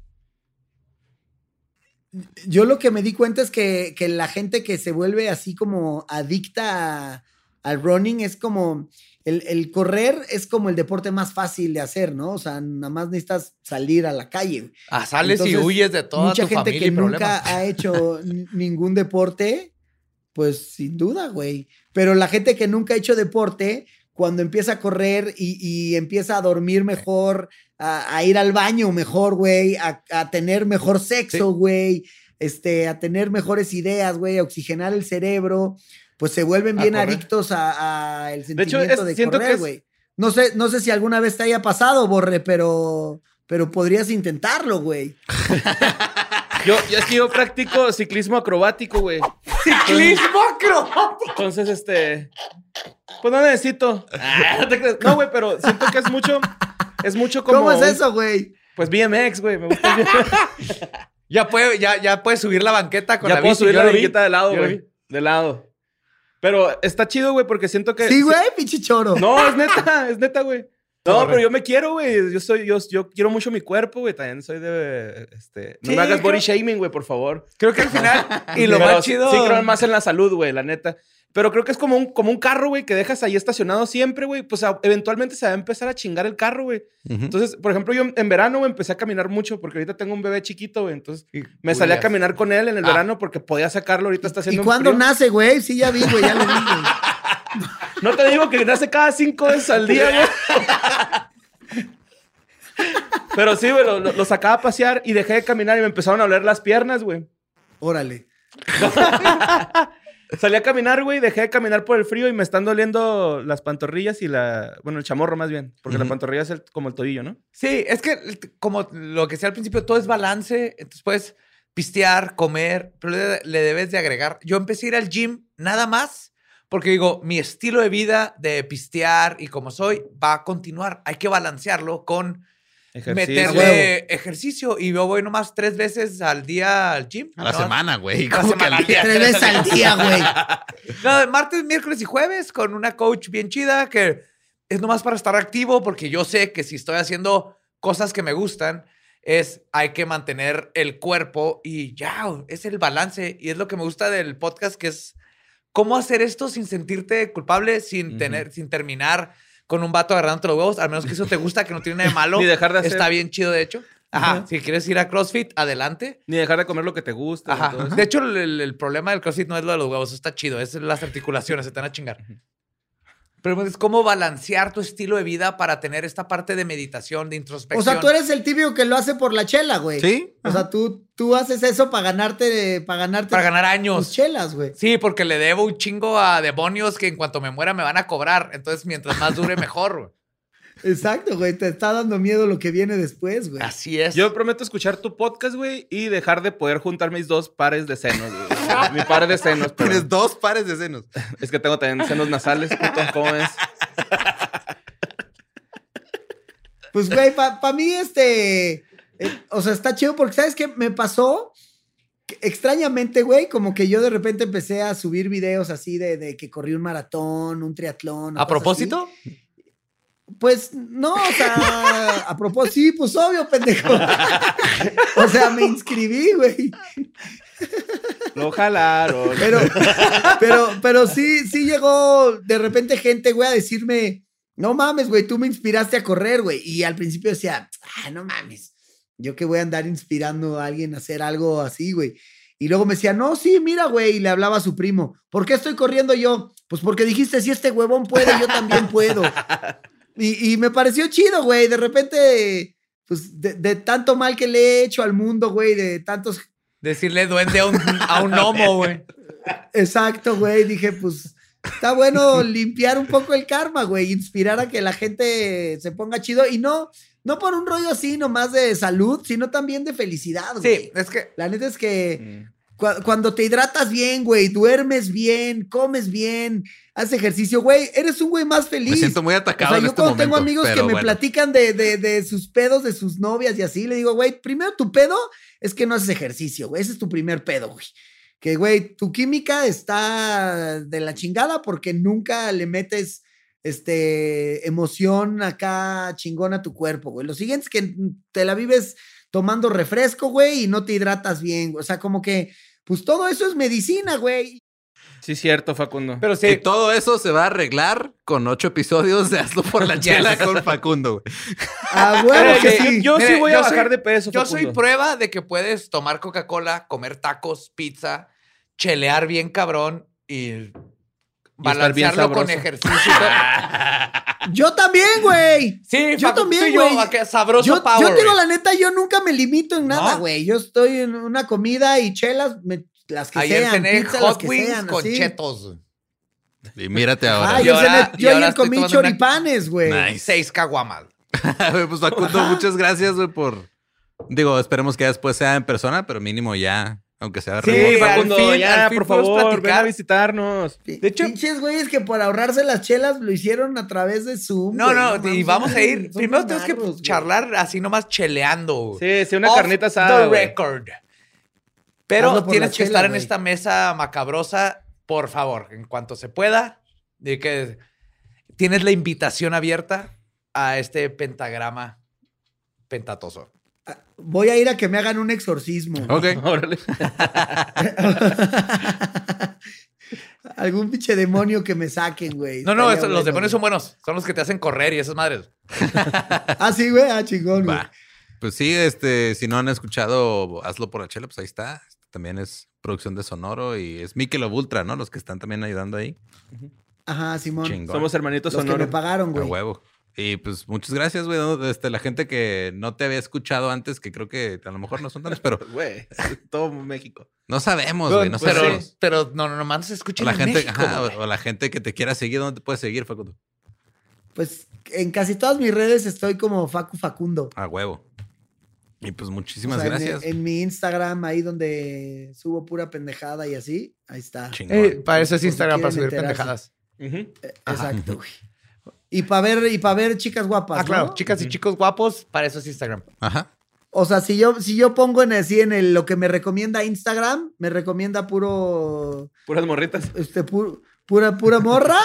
Speaker 6: Yo lo que me di cuenta es que, que la gente que se vuelve así como adicta a- al running es como el, el correr es como el deporte más fácil de hacer, ¿no? O sea, nada más necesitas salir a la calle. güey.
Speaker 1: Ah, sales y
Speaker 6: Entonces,
Speaker 1: huyes de toda
Speaker 6: Mucha
Speaker 1: tu
Speaker 6: gente
Speaker 1: familia
Speaker 6: que
Speaker 1: y
Speaker 6: nunca
Speaker 1: problemas.
Speaker 6: ha hecho n- ningún deporte, pues sin duda, güey. Pero la gente que nunca ha hecho deporte, cuando empieza a correr y, y empieza a dormir mejor, a, a ir al baño mejor, güey, a, a tener mejor sexo,
Speaker 1: Sí.
Speaker 6: güey, este, a tener mejores ideas, güey, a oxigenar el cerebro, pues se vuelven
Speaker 1: A
Speaker 6: bien
Speaker 1: correr.
Speaker 6: adictos a, a el
Speaker 4: hecho,
Speaker 6: sentimiento de,
Speaker 4: es- siento que
Speaker 6: correr,
Speaker 4: es-
Speaker 6: güey. No sé, no sé si alguna vez te haya pasado, Borre, pero, pero podrías intentarlo, güey.
Speaker 4: Yo, yo es que yo practico ciclismo acrobático, güey.
Speaker 1: ¡Ciclismo acrobático!
Speaker 4: Entonces, este. Pues no necesito. Ah, no te creas. No, güey, pero siento que es mucho. Es mucho como.
Speaker 6: ¿Cómo es
Speaker 4: un-
Speaker 6: eso, güey?
Speaker 4: Pues B M X, güey. Me gusta el B M X.
Speaker 1: Ya puede, ya, ya puedes subir la banqueta con
Speaker 4: Ya
Speaker 1: la
Speaker 4: puedo
Speaker 1: bici.
Speaker 4: subir
Speaker 1: yo
Speaker 4: la
Speaker 1: lo vi.
Speaker 4: banqueta de lado,
Speaker 1: Yo lo
Speaker 4: güey.
Speaker 1: vi.
Speaker 4: De lado. Pero está chido, güey, porque siento que.
Speaker 6: Sí, güey, pinche choro.
Speaker 4: No, es neta, es neta, güey. No,
Speaker 1: Corre.
Speaker 4: pero yo me quiero, güey. Yo soy, yo, yo quiero mucho mi cuerpo, güey. También soy de, este... No
Speaker 1: Sí,
Speaker 4: me hagas body
Speaker 1: creo-
Speaker 4: shaming, güey, por favor.
Speaker 1: Creo que al final, y lo
Speaker 4: Pero
Speaker 1: más
Speaker 4: sí-
Speaker 1: chido...
Speaker 4: Sí, creo más en la salud, güey, la neta. Pero creo que es como un, como un carro, güey, que dejas ahí estacionado siempre, güey. Pues a- eventualmente se va a empezar a chingar el carro, güey.
Speaker 5: Ujú.
Speaker 4: Entonces, por ejemplo, yo en verano, güey, empecé a caminar mucho porque ahorita tengo un bebé chiquito, güey. Entonces,
Speaker 1: Y
Speaker 4: me salí a
Speaker 1: huyas.
Speaker 4: caminar con él en el
Speaker 1: Ah.
Speaker 4: verano porque podía sacarlo. Ahorita está
Speaker 6: ¿Y
Speaker 4: haciendo un
Speaker 6: cuándo
Speaker 4: frío.
Speaker 6: nace, güey? Sí, ya vi, güey, ya lo vi, güey.
Speaker 4: No te digo que nace cada cinco veces al día, güey. Pero sí, güey, lo, lo- lo sacaba a pasear y dejé de caminar y me empezaron a doler las piernas, güey.
Speaker 6: Órale.
Speaker 4: Salí a caminar, güey, dejé de caminar por el frío y me están doliendo las pantorrillas y la... Bueno, el chamorro más bien, porque la
Speaker 5: Ujú.
Speaker 4: pantorrilla es el- como el tobillo, ¿no?
Speaker 1: Sí, es que como lo que decía al principio, todo es balance. Entonces puedes pistear, comer, pero le, le debes de agregar. Yo empecé a ir al gym nada más porque digo, mi estilo de vida de pistear y como soy va a continuar. Hay que balancearlo con meterle ejercicio. Y yo voy nomás tres veces al día al gym.
Speaker 5: A la
Speaker 1: ¿no?
Speaker 5: semana, güey.
Speaker 1: A la
Speaker 5: ¿Cómo que
Speaker 1: semana.
Speaker 5: al día?
Speaker 6: Tres veces al día, güey.
Speaker 1: No, martes, miércoles y jueves con una coach bien chida que es nomás para estar activo porque yo sé que si estoy haciendo cosas que me gustan, es hay que mantener el cuerpo y ya, es el balance. Y es lo que me gusta del podcast, que es cómo hacer esto sin sentirte culpable, sin, uh-huh. tener, sin terminar con un vato agarrándote los huevos, al menos que eso te gusta, que no tiene nada de malo.
Speaker 4: Ni dejar de hacer.
Speaker 1: Está bien chido, de hecho. Ajá. Uh-huh. Si quieres ir a CrossFit, adelante.
Speaker 4: Ni dejar de comer lo que te gusta.
Speaker 1: Ajá. Uh-huh. De hecho, el, el problema del CrossFit no es lo de los huevos, está chido. Es las articulaciones, se te van a chingar. Uh-huh. Pero es cómo balancear tu estilo de vida para tener esta parte de meditación, de introspección.
Speaker 6: O sea, tú eres el típico que lo hace por la chela, güey.
Speaker 5: Sí.
Speaker 6: O sea, tú, tú haces eso para ganarte, para ganarte.
Speaker 1: Para ganar años.
Speaker 6: Tus chelas, güey.
Speaker 1: Sí, porque le debo un chingo a demonios que en cuanto me muera me van a cobrar. Entonces, mientras más dure, mejor, güey.
Speaker 6: Exacto, güey. Te está dando miedo lo que viene después, güey.
Speaker 1: Así es.
Speaker 4: Yo prometo escuchar tu podcast, güey, y dejar de poder juntar mis dos pares de senos, güey. Mi par de senos. Pero...
Speaker 5: Tienes dos pares de senos.
Speaker 4: Es que tengo también senos nasales, puto. ¿Cómo es?
Speaker 6: Pues, güey, para pa mí, este... Eh, o sea, está chido porque, ¿sabes qué? Me pasó... Que, extrañamente, güey, como que yo de repente empecé a subir videos así de, de que corrí un maratón, un triatlón.
Speaker 1: ¿A propósito?
Speaker 6: Así. Pues, no, o sea, a propósito, sí, pues obvio, pendejo. O sea, me inscribí, güey.
Speaker 4: Lo jalaron.
Speaker 6: Pero, pero, pero sí, sí llegó de repente gente, güey, a decirme, no mames, güey, tú me inspiraste a correr, güey. Y al principio decía, ah, no mames, yo que voy a andar inspirando a alguien a hacer algo así, güey. Y luego me decía, no, sí, mira, güey, y le hablaba a su primo, ¿por qué estoy corriendo yo? Pues porque dijiste, si este huevón puede, yo también puedo. Y, y me pareció chido, güey. De repente, pues, de, de tanto mal que le he hecho al mundo, güey, de tantos...
Speaker 1: Decirle duende a un, a un gnomo, güey.
Speaker 6: Exacto, güey. Dije, pues, está bueno limpiar un poco el karma, güey. Inspirar a que la gente se ponga chido. Y no, no por un rollo así nomás de salud, sino también de felicidad, güey.
Speaker 1: Sí, es que...
Speaker 6: La neta es que... Mm. Cuando te hidratas bien, güey, duermes bien, comes bien, haces ejercicio, güey, eres un güey más feliz.
Speaker 5: Me siento muy atacado.
Speaker 6: O sea,
Speaker 5: en
Speaker 6: yo
Speaker 5: este
Speaker 6: cuando
Speaker 5: momento,
Speaker 6: tengo amigos que me
Speaker 5: bueno.
Speaker 6: platican de, de, de sus pedos, de sus novias y así, le digo, güey, primero tu pedo es que no haces ejercicio, güey, ese es tu primer pedo, güey. Que, güey, tu química está de la chingada porque nunca le metes este, emoción acá chingón a tu cuerpo, güey. Lo siguiente es que te la vives tomando refresco, güey, y no te hidratas bien, o sea, como que pues todo eso es medicina, güey.
Speaker 4: Sí, cierto, Facundo.
Speaker 5: Pero sí. Y todo eso se va a arreglar con ocho episodios de Hazlo por la Chela con Facundo, güey.
Speaker 6: Ah, bueno, que sí.
Speaker 4: Yo, yo
Speaker 1: Mire,
Speaker 4: sí voy
Speaker 1: yo
Speaker 4: a bajar
Speaker 1: soy,
Speaker 4: de peso,
Speaker 1: Yo
Speaker 4: Facundo.
Speaker 1: soy prueba de que puedes tomar Coca-Cola, comer tacos, pizza, chelear bien cabrón y balancearlo bien con ejercicio.
Speaker 6: Yo también, güey.
Speaker 1: Sí,
Speaker 6: yo también, güey.
Speaker 1: Sabroso
Speaker 6: yo,
Speaker 1: power.
Speaker 6: Yo digo la neta, yo nunca me limito en nada, güey. ¿No? Yo estoy en una comida y chelas, me, las que
Speaker 1: ayer
Speaker 6: sean.
Speaker 1: Ayer cené
Speaker 6: pizza,
Speaker 1: hot wings
Speaker 6: sean,
Speaker 1: con
Speaker 6: así.
Speaker 1: chetos.
Speaker 5: Y mírate ahora.
Speaker 6: Ah, yo,
Speaker 1: ahora,
Speaker 6: cené, yo ayer comí choripanes, güey.
Speaker 5: Nice.
Speaker 1: Seis caguamas.
Speaker 5: Pues Facundo, ajá, muchas gracias, güey, por... Digo, esperemos que después sea en persona, pero mínimo ya... Aunque sea
Speaker 4: sí,
Speaker 5: remoto.
Speaker 4: Facundo, fin, ya, por favor, ven a visitarnos.
Speaker 6: De hecho, pinches güeyes que por ahorrarse las chelas lo hicieron a través de Zoom.
Speaker 1: No,
Speaker 6: güey,
Speaker 1: no,
Speaker 6: no
Speaker 1: y vamos a ir. Primero tenemos que
Speaker 6: narros,
Speaker 1: charlar güey. Así nomás cheleando.
Speaker 4: Sí, sí, una
Speaker 1: Off
Speaker 4: carnita asada.
Speaker 1: The record. Pero tienes que
Speaker 6: chela,
Speaker 1: estar
Speaker 6: güey.
Speaker 1: en esta mesa macabrosa, por favor, en cuanto se pueda. De que tienes la invitación abierta a este pentagrama pentatoso.
Speaker 6: Voy a ir a que me hagan un exorcismo.
Speaker 5: Ok.
Speaker 4: Órale.
Speaker 6: Algún pinche demonio que me saquen, güey.
Speaker 1: No, no,
Speaker 6: Estaría
Speaker 1: eso,
Speaker 6: bueno,
Speaker 1: los demonios
Speaker 6: güey.
Speaker 1: son buenos. Son los que te hacen correr y esas madres.
Speaker 6: Ah, sí, güey. Ah, chingón, güey.
Speaker 5: Va. Pues sí, este, si no han escuchado Hazlo por la Chela, pues ahí está. También es producción de Sonoro y es Michelob Ultra, ¿no? Los que están también ayudando ahí.
Speaker 6: Ajá, Simón.
Speaker 5: Chingón.
Speaker 4: Somos hermanitos
Speaker 6: Los que
Speaker 4: Sonoro.
Speaker 6: me pagaron,
Speaker 5: A
Speaker 6: güey.
Speaker 5: huevo. Y pues muchas gracias, güey. ¿no? Este, la gente que no te había escuchado antes, que creo que a lo mejor no son tantos, pero
Speaker 4: Güey, todo México.
Speaker 5: no sabemos, güey. No
Speaker 1: pero,
Speaker 5: sabemos.
Speaker 1: pero no, no, nomás se escucha
Speaker 5: O la
Speaker 1: en
Speaker 5: gente,
Speaker 1: México,
Speaker 5: ajá,
Speaker 1: güey.
Speaker 5: o, o la gente que te quiera seguir, ¿dónde te puedes seguir, Facundo?
Speaker 6: Pues en casi todas mis redes estoy como Facu Facundo.
Speaker 5: A huevo. Y pues muchísimas
Speaker 6: O sea, en-
Speaker 5: gracias.
Speaker 6: En, mi Instagram, ahí donde subo pura pendejada y así, ahí está.
Speaker 5: Chingón.
Speaker 1: Eh, para eso es
Speaker 6: Por si
Speaker 1: Instagram, para
Speaker 6: quieren
Speaker 1: subir
Speaker 6: enterarse.
Speaker 1: pendejadas.
Speaker 4: Ujú.
Speaker 6: Eh, Exacto, güey. Y para ver, y para ver chicas guapas,
Speaker 1: Ah, claro.
Speaker 6: ¿no?
Speaker 1: Chicas y chicos guapos, para eso es Instagram.
Speaker 5: Ajá.
Speaker 6: O sea, si yo, si yo pongo en así en el, lo que me recomienda Instagram, me recomienda puro,
Speaker 4: Puras morritas.
Speaker 6: este, pu- pura, pura morra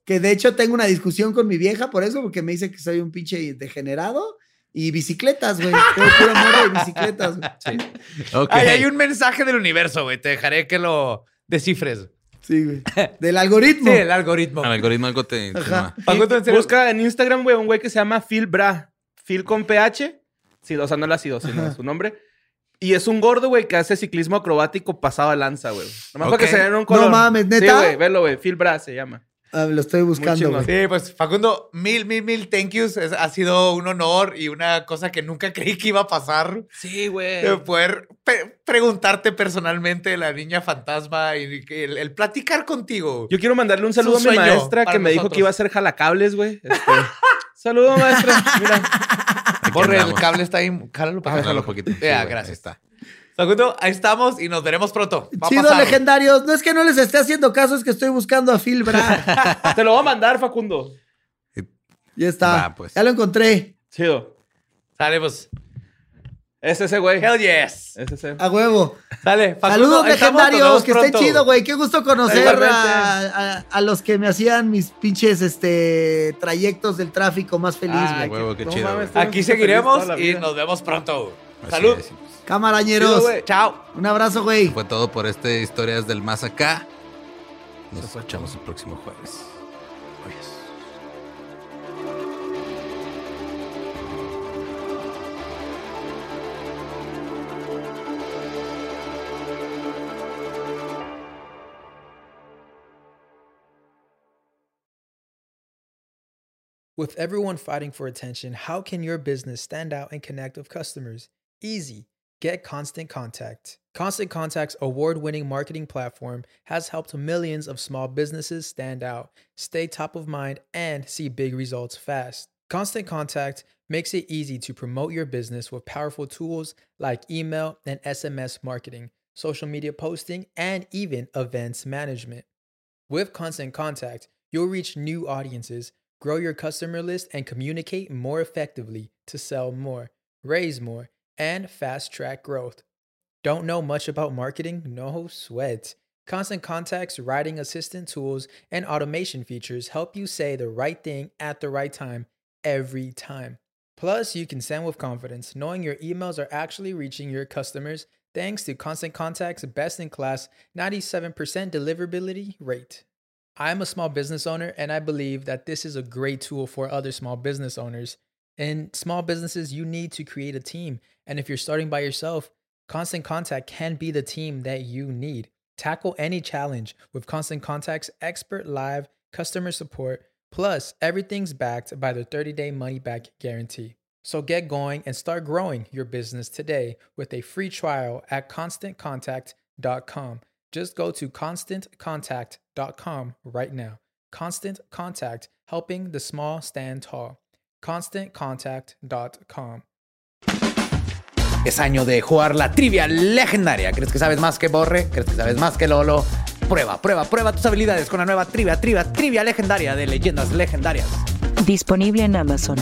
Speaker 6: Que de hecho tengo una discusión con mi vieja por eso, porque me dice que soy un pinche degenerado. Y bicicletas, güey. Tengo pura morra de bicicletas, güey.
Speaker 4: Sí.
Speaker 5: Ok.
Speaker 1: Ay, hay un mensaje del universo, güey. Te dejaré que lo descifres.
Speaker 6: Sí, güey. Del algoritmo.
Speaker 1: Sí, el algoritmo.
Speaker 5: El algoritmo algo te insinúa.
Speaker 1: Facundo, en serio.
Speaker 4: Busca en Instagram, güey, un güey que se llama Phil Bra. Phil con P H. Sí, o sea, no el ácido, sino
Speaker 6: Ajá.
Speaker 4: su nombre. Y es un gordo, güey, que hace ciclismo acrobático pasado a lanza, güey. Nomás
Speaker 5: Ok.
Speaker 4: para que se den un color.
Speaker 6: No mames, ¿neta?
Speaker 4: Sí, güey, velo, güey. Phil Bra se llama.
Speaker 6: Ah, lo estoy buscando,
Speaker 4: chingón.
Speaker 6: güey.
Speaker 1: Sí, pues Facundo, mil, mil, mil thank yous. Es- ha sido un honor y una cosa que nunca creí que iba a pasar.
Speaker 4: Sí, güey.
Speaker 1: De poder pe- preguntarte personalmente de la niña fantasma y que el, el platicar contigo.
Speaker 4: Yo quiero mandarle un saludo
Speaker 1: Es un
Speaker 4: a mi
Speaker 1: sueño
Speaker 4: maestra
Speaker 1: para
Speaker 4: que me dijo
Speaker 1: nosotros.
Speaker 4: que iba a hacer jalacables, güey. Este... Saludo, maestra. Mira.
Speaker 5: Aquí
Speaker 1: Borre, el
Speaker 5: andamos.
Speaker 1: cable está ahí. Jálalo para acá.
Speaker 5: Jálalo un poquito. Sí,
Speaker 1: Ya,
Speaker 5: güey,
Speaker 1: gracias.
Speaker 5: ahí está.
Speaker 1: Facundo, ahí estamos y nos veremos pronto. Va a
Speaker 6: Chido,
Speaker 1: pasar.
Speaker 6: legendarios. No es que no les esté haciendo caso, es que estoy buscando a Phil Bra.
Speaker 4: Te lo voy a mandar, Facundo.
Speaker 6: Ya está.
Speaker 5: Va, pues.
Speaker 6: Ya lo encontré.
Speaker 4: Chido.
Speaker 1: Sale, pues.
Speaker 4: Es ese, güey.
Speaker 1: Hell yes.
Speaker 4: Es ese.
Speaker 6: A huevo.
Speaker 1: Sale, Facundo.
Speaker 6: Saludos,
Speaker 1: ahí estamos, nos
Speaker 6: legendarios.
Speaker 1: vemos
Speaker 6: Que esté
Speaker 1: pronto.
Speaker 6: chido, güey. Qué gusto conocer
Speaker 4: Igualmente.
Speaker 6: a, a- a los que me hacían mis pinches este, trayectos del tráfico más feliz,
Speaker 4: Ah,
Speaker 6: güey.
Speaker 5: huevo, qué
Speaker 4: no
Speaker 5: chido,
Speaker 4: mames,
Speaker 5: güey.
Speaker 1: Aquí
Speaker 4: Feliz
Speaker 1: seguiremos
Speaker 4: toda la
Speaker 1: y
Speaker 4: vida.
Speaker 1: nos vemos pronto.
Speaker 5: Así
Speaker 1: Salud.
Speaker 5: es.
Speaker 6: Camarañeros.
Speaker 1: Chido, güey. Chao.
Speaker 6: Un abrazo, güey.
Speaker 5: Fue todo por este Historias del Más Acá. Nos escuchamos el próximo jueves. Adiós.
Speaker 7: With everyone fighting for attention, how can your business stand out and connect with customers? Easy. Get Constant Contact. Constant Contact's award-winning marketing platform has helped millions of small businesses stand out, stay top of mind, and see big results fast. Constant Contact makes it easy to promote your business with powerful tools like email and S M S marketing, social media posting, and even events management. With Constant Contact, you'll reach new audiences, grow your customer list, and communicate more effectively to sell more, raise more, and fast-track growth. Don't know much about marketing? No sweat. Constant Contact's writing assistant tools and automation features help you say the right thing at the right time every time. Plus, you can send with confidence, knowing your emails are actually reaching your customers thanks to Constant Contact's best-in-class ninety-seven percent deliverability rate. I'm a small business owner, and I believe that this is a great tool for other small business owners. In small businesses, you need to create a team. And if you're starting by yourself, Constant Contact can be the team that you need. Tackle any challenge with Constant Contact's expert live customer support. Plus, everything's backed by the thirty-day money-back guarantee. So get going and start growing your business today with a free trial at constant contact dot com. Just go to constant contact dot com right now. Constant Contact, helping the small stand tall. constant contact dot com.
Speaker 1: Es año de jugar la trivia legendaria. ¿Crees que sabes más que Borre? ¿Crees que sabes más que Lolo? Prueba, prueba, prueba tus habilidades con la nueva trivia, trivia, trivia legendaria de leyendas legendarias.
Speaker 2: Disponible en Amazon.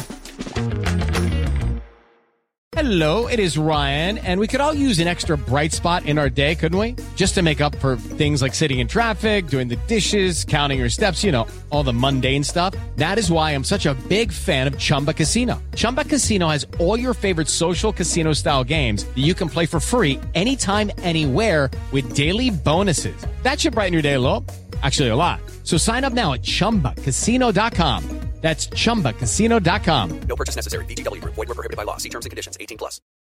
Speaker 8: Hello, it is Ryan, and we could all use an extra bright spot in our day, couldn't we? Just to make up for things like sitting in traffic, doing the dishes, counting your steps, you know, all the mundane stuff. That is why I'm such a big fan of Chumba Casino. Chumba Casino has all your favorite social casino style games that you can play for free anytime, anywhere with daily bonuses. That should brighten your day a little. Actually, a lot. So sign up now at chumba casino dot com. That's chumba casino dot com.
Speaker 9: No purchase necessary. V G W Group. Void where prohibited by law. See terms and conditions. eighteen plus.